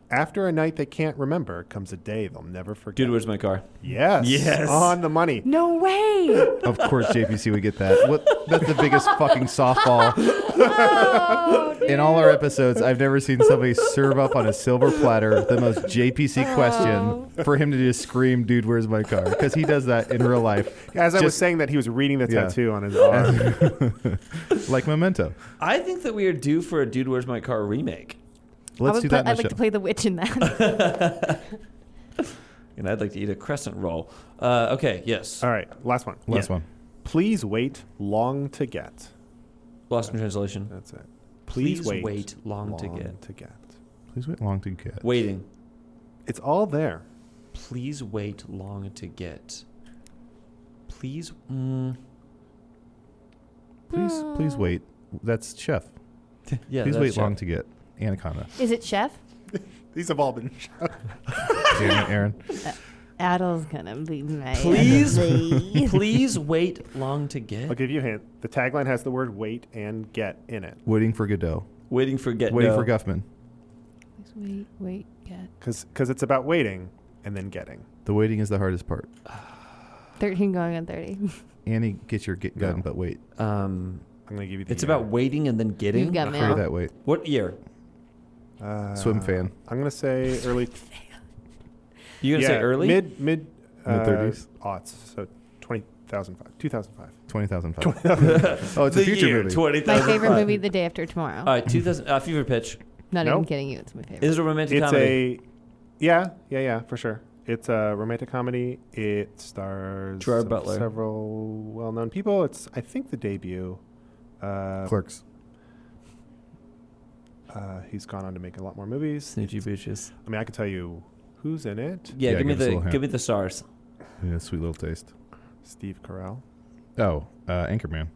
After a night they can't remember comes a day they'll never forget. Dude, where's my car? Yes. Yes. On the money. No way. Of course, J P C would get that. What? That's the biggest fucking softball. Oh, In all our episodes, I've never seen somebody serve up on a silver platter the most J P C question for him to just scream, "Dude, where's my car?" Because he does that in real life. As I was Just- saying that, he was reading the Yeah. tattoo on his arm. like Memento. I think that we are due for a Dude, Where's My Car remake. I Let's would do play- that in I'd the like to show. play the witch in that. And I'd like to eat a crescent roll. Uh, okay, yes. All right, last one. Last Yeah. one. Please wait long to get. Lost in translation. That's it. Please Please, wait, wait long to get. to get. Please wait long to get. Waiting. It's all there. Please wait long to get. Please. Mm, Please, please wait. That's Chef. yeah. Please that's wait Chef. long to get. Anaconda. Is it Chef? These have all been. Damn it, Aaron. Adel's gonna be my Please, enemy. please wait long to get. I'll give you a hint. The tagline has the word wait and get in it. Waiting for Godot. Waiting for get. Waiting no. for Guffman. Please wait, wait, get. Because it's about waiting and then getting. The waiting is the hardest part. Thirteen going on thirty. Annie, get your get gun, No. but wait. Um, I'm going to give you the it's year. about waiting and then getting. You've got Free mail. that wait. What year? Uh, Swim fan. I'm going to say early. You gonna yeah, say early? Mid, mid, Mid-thirties? Uh, aughts. So twenty thousand five. two thousand five. twenty thousand five. Oh, it's a The future year, movie. twenty My thousand. favorite movie, The Day After Tomorrow. All right, two thousand. Uh, Fever Pitch. Not Nope. even kidding you. It's my favorite. Is it a romantic It's comedy? a. Yeah, yeah, yeah, for sure. It's a romantic comedy. It stars Gerard some- Butler. several well-known people. It's, I think, the debut. Uh, Clerks. uh, he's gone on to make a lot more movies. Snoochie Booches. I mean, I can tell you who's in it. Yeah, Yeah, give me give us a the little hint. give me the stars. Yeah, sweet little taste. Steve Carell. Oh, uh, Anchorman.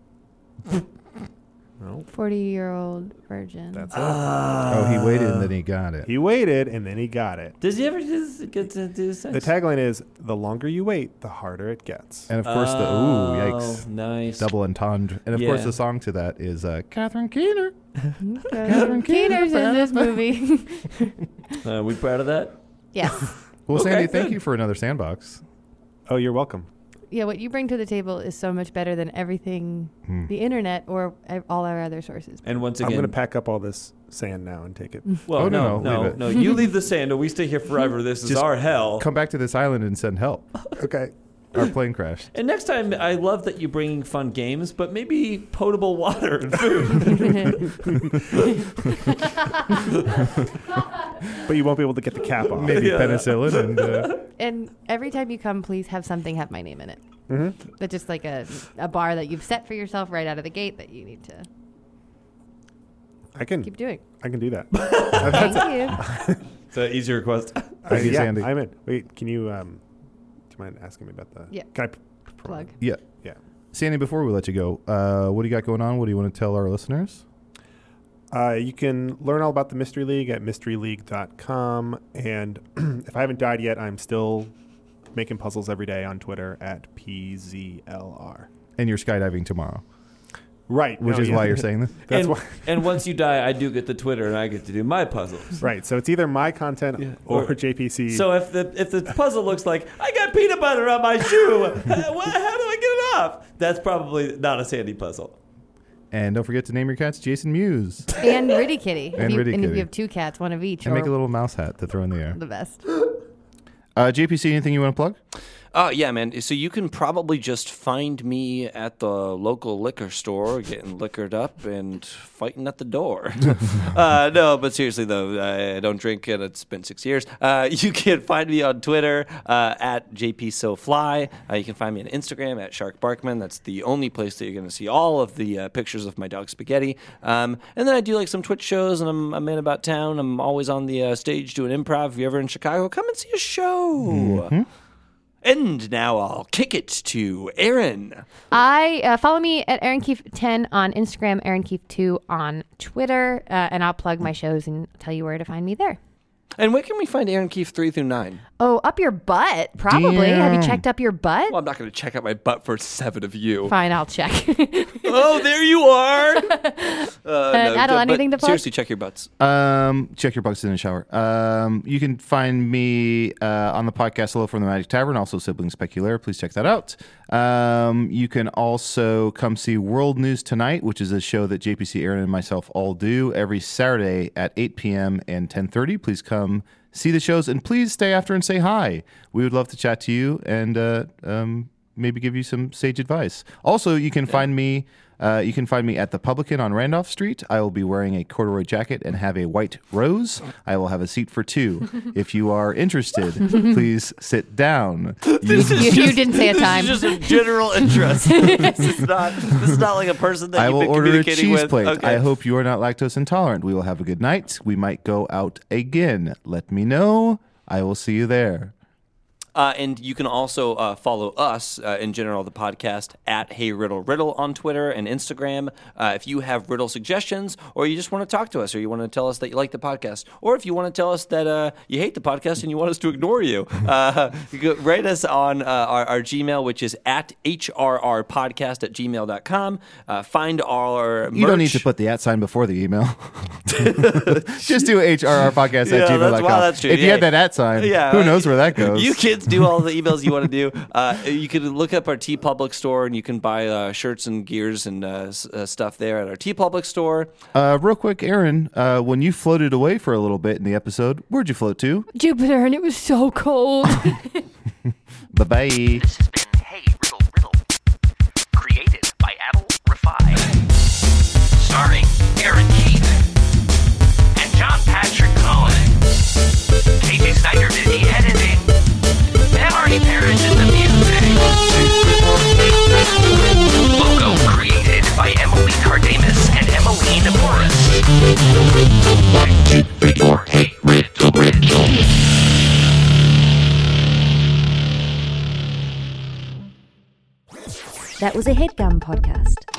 No, forty-year-old virgin. that's it. oh, he waited and then he got it. He waited and then he got it. Does he ever just get to do sex? The tagline is: "The longer you wait, the harder it gets." And of course, the ooh, Oh, yikes. Nice. Double entendre. And of course, Yeah. the song to that is uh, Catherine Keener. Catherine Keener's in this movie. Uh, we proud of that? Yes. Well, Okay, Sandy, thank good. you for another sandbox. Oh, you're welcome. Yeah, what you bring to the table is so much better than everything Hmm. the internet or ev- all our other sources. And once I'm again, going to pack up all this sand now and take it. well, Oh, no, no, no, no, leave it. no. You leave the sand, and we stay here forever. This is Just our hell. Come back to this island and send help. Okay. Our plane crashed. And next time, I love that you're bringing fun games, but maybe potable water and food. But you won't be able to get the cap off. Maybe Yeah. penicillin and uh, And every time you come, please have something have my name in it. Mm-hmm. That's just like a, a bar that you've set for yourself right out of the gate that you need to I can. keep doing. I can do that. Thank you. It's an easy request. Thank you, yeah, Sandy. I'm in. Wait, can you? Um, do you mind asking me about the? Yeah. Can I p- Plug. yeah. Yeah. Sandy, before we let you go, uh, what do you got going on? What do you want to tell our listeners? Uh, you can learn all about the Mystery League at mystery league dot com. And if I haven't died yet, I'm still making puzzles every day on Twitter at P Z L R. And you're skydiving tomorrow, Right. which no, is yeah. why you're saying this. That's and, why. and once you die, I do get the Twitter, and I get to do my puzzles. Right. So it's either my content Yeah. or, Or- J P C. So if the if the puzzle looks like I got peanut butter on my shoe, uh, wha- how do I get it off? That's probably not a Sandy puzzle. And don't forget to name your cats Jason Mewes. And Ritty Kitty. And if you, Ritty and if Kitty. you have two cats, one of each. And or make a little mouse hat to throw in the air. the best. Uh, J P C, anything you want to plug? Oh, yeah, man. So you can probably just find me at the local liquor store getting liquored up and fighting at the door. uh, no, but seriously, though, I don't drink and it's been six years. Uh, you can find me on Twitter uh, at J P So Fly. Uh, you can find me on Instagram at Shark Barkman. That's the only place that you're going to see all of the uh, pictures of my dog Spaghetti. Um, and then I do like some Twitch shows, and I'm, I'm in about town. I'm always on the uh, stage doing improv. If you're ever in Chicago, come and see a show. And now I'll kick it to Aaron. I uh, follow me at Aaron Keefe ten on Instagram, Aaron Keefe two on Twitter, uh, and I'll plug my shows and tell you where to find me there. And where can we find Aaron Keefe three through nine? Oh, up your butt, probably. Have you Damn. checked up your butt? Well, I'm not going to check out my butt for seven of you. Fine, I'll check. Oh, there you are. Uh, Adel, but anything to plug? seriously, check your butts. Um, check your bucks in the shower. Um, you can find me uh, on the podcast Hello from the Magic Tavern, also Siblings Speculaire. Please check that out. Um, you can also come see World News Tonight, which is a show that J P C, Aaron, and myself all do every Saturday at eight p.m. and ten thirty. Please come see the shows, and please stay after and say hi. We would love to chat to you and uh, um, maybe give you some sage advice. Also, you can find me. Uh, you can find me at the Publican on Randolph Street. I will be wearing a corduroy jacket and have a white rose. I will have a seat for two. If you are interested, please sit down. You- you, you didn't say a time. This is just a general interest. this is not. This is not like a person that I you've will been order a communicating cheese with. plate. Okay. I hope you are not lactose intolerant. We will have a good night. We might go out again. Let me know. I will see you there. Uh, and you can also uh, follow us uh, in general, the podcast at Hey Riddle Riddle on Twitter and Instagram. Uh, if you have riddle suggestions, or you just want to talk to us, or you want to tell us that you like the podcast, or if you want to tell us that uh, you hate the podcast and you want us to ignore you, uh, you go, write us on uh, our, our Gmail, which is at H R R podcast at gmail dot com. Uh, find our merch. You don't need to put the at sign before the email. Just do H R R podcast Yeah, at gmail dot com. that's- well, that's true. If you Yeah. had that at sign, Yeah. who knows where that goes? You kids do all the emails you want to do. Uh, you can look up our T Public store, and you can buy uh, shirts and gears and uh, s- uh, stuff there at our T Public store. Uh, real quick, Aaron, uh, when you floated away for a little bit in the episode, where'd you float to? Jupiter, and it was so cold. Bye-bye. This has been Hey Riddle Riddle. Created by Adel Rafai. Starring Aaron Keefe and John Patrick Cohen. Casey Snyder did the editing. And Marty Parrish did the music. Logo created by Emily Cardamus and Emmeline Morris. For Hey Riddle Riddle. That was a HeadGum podcast.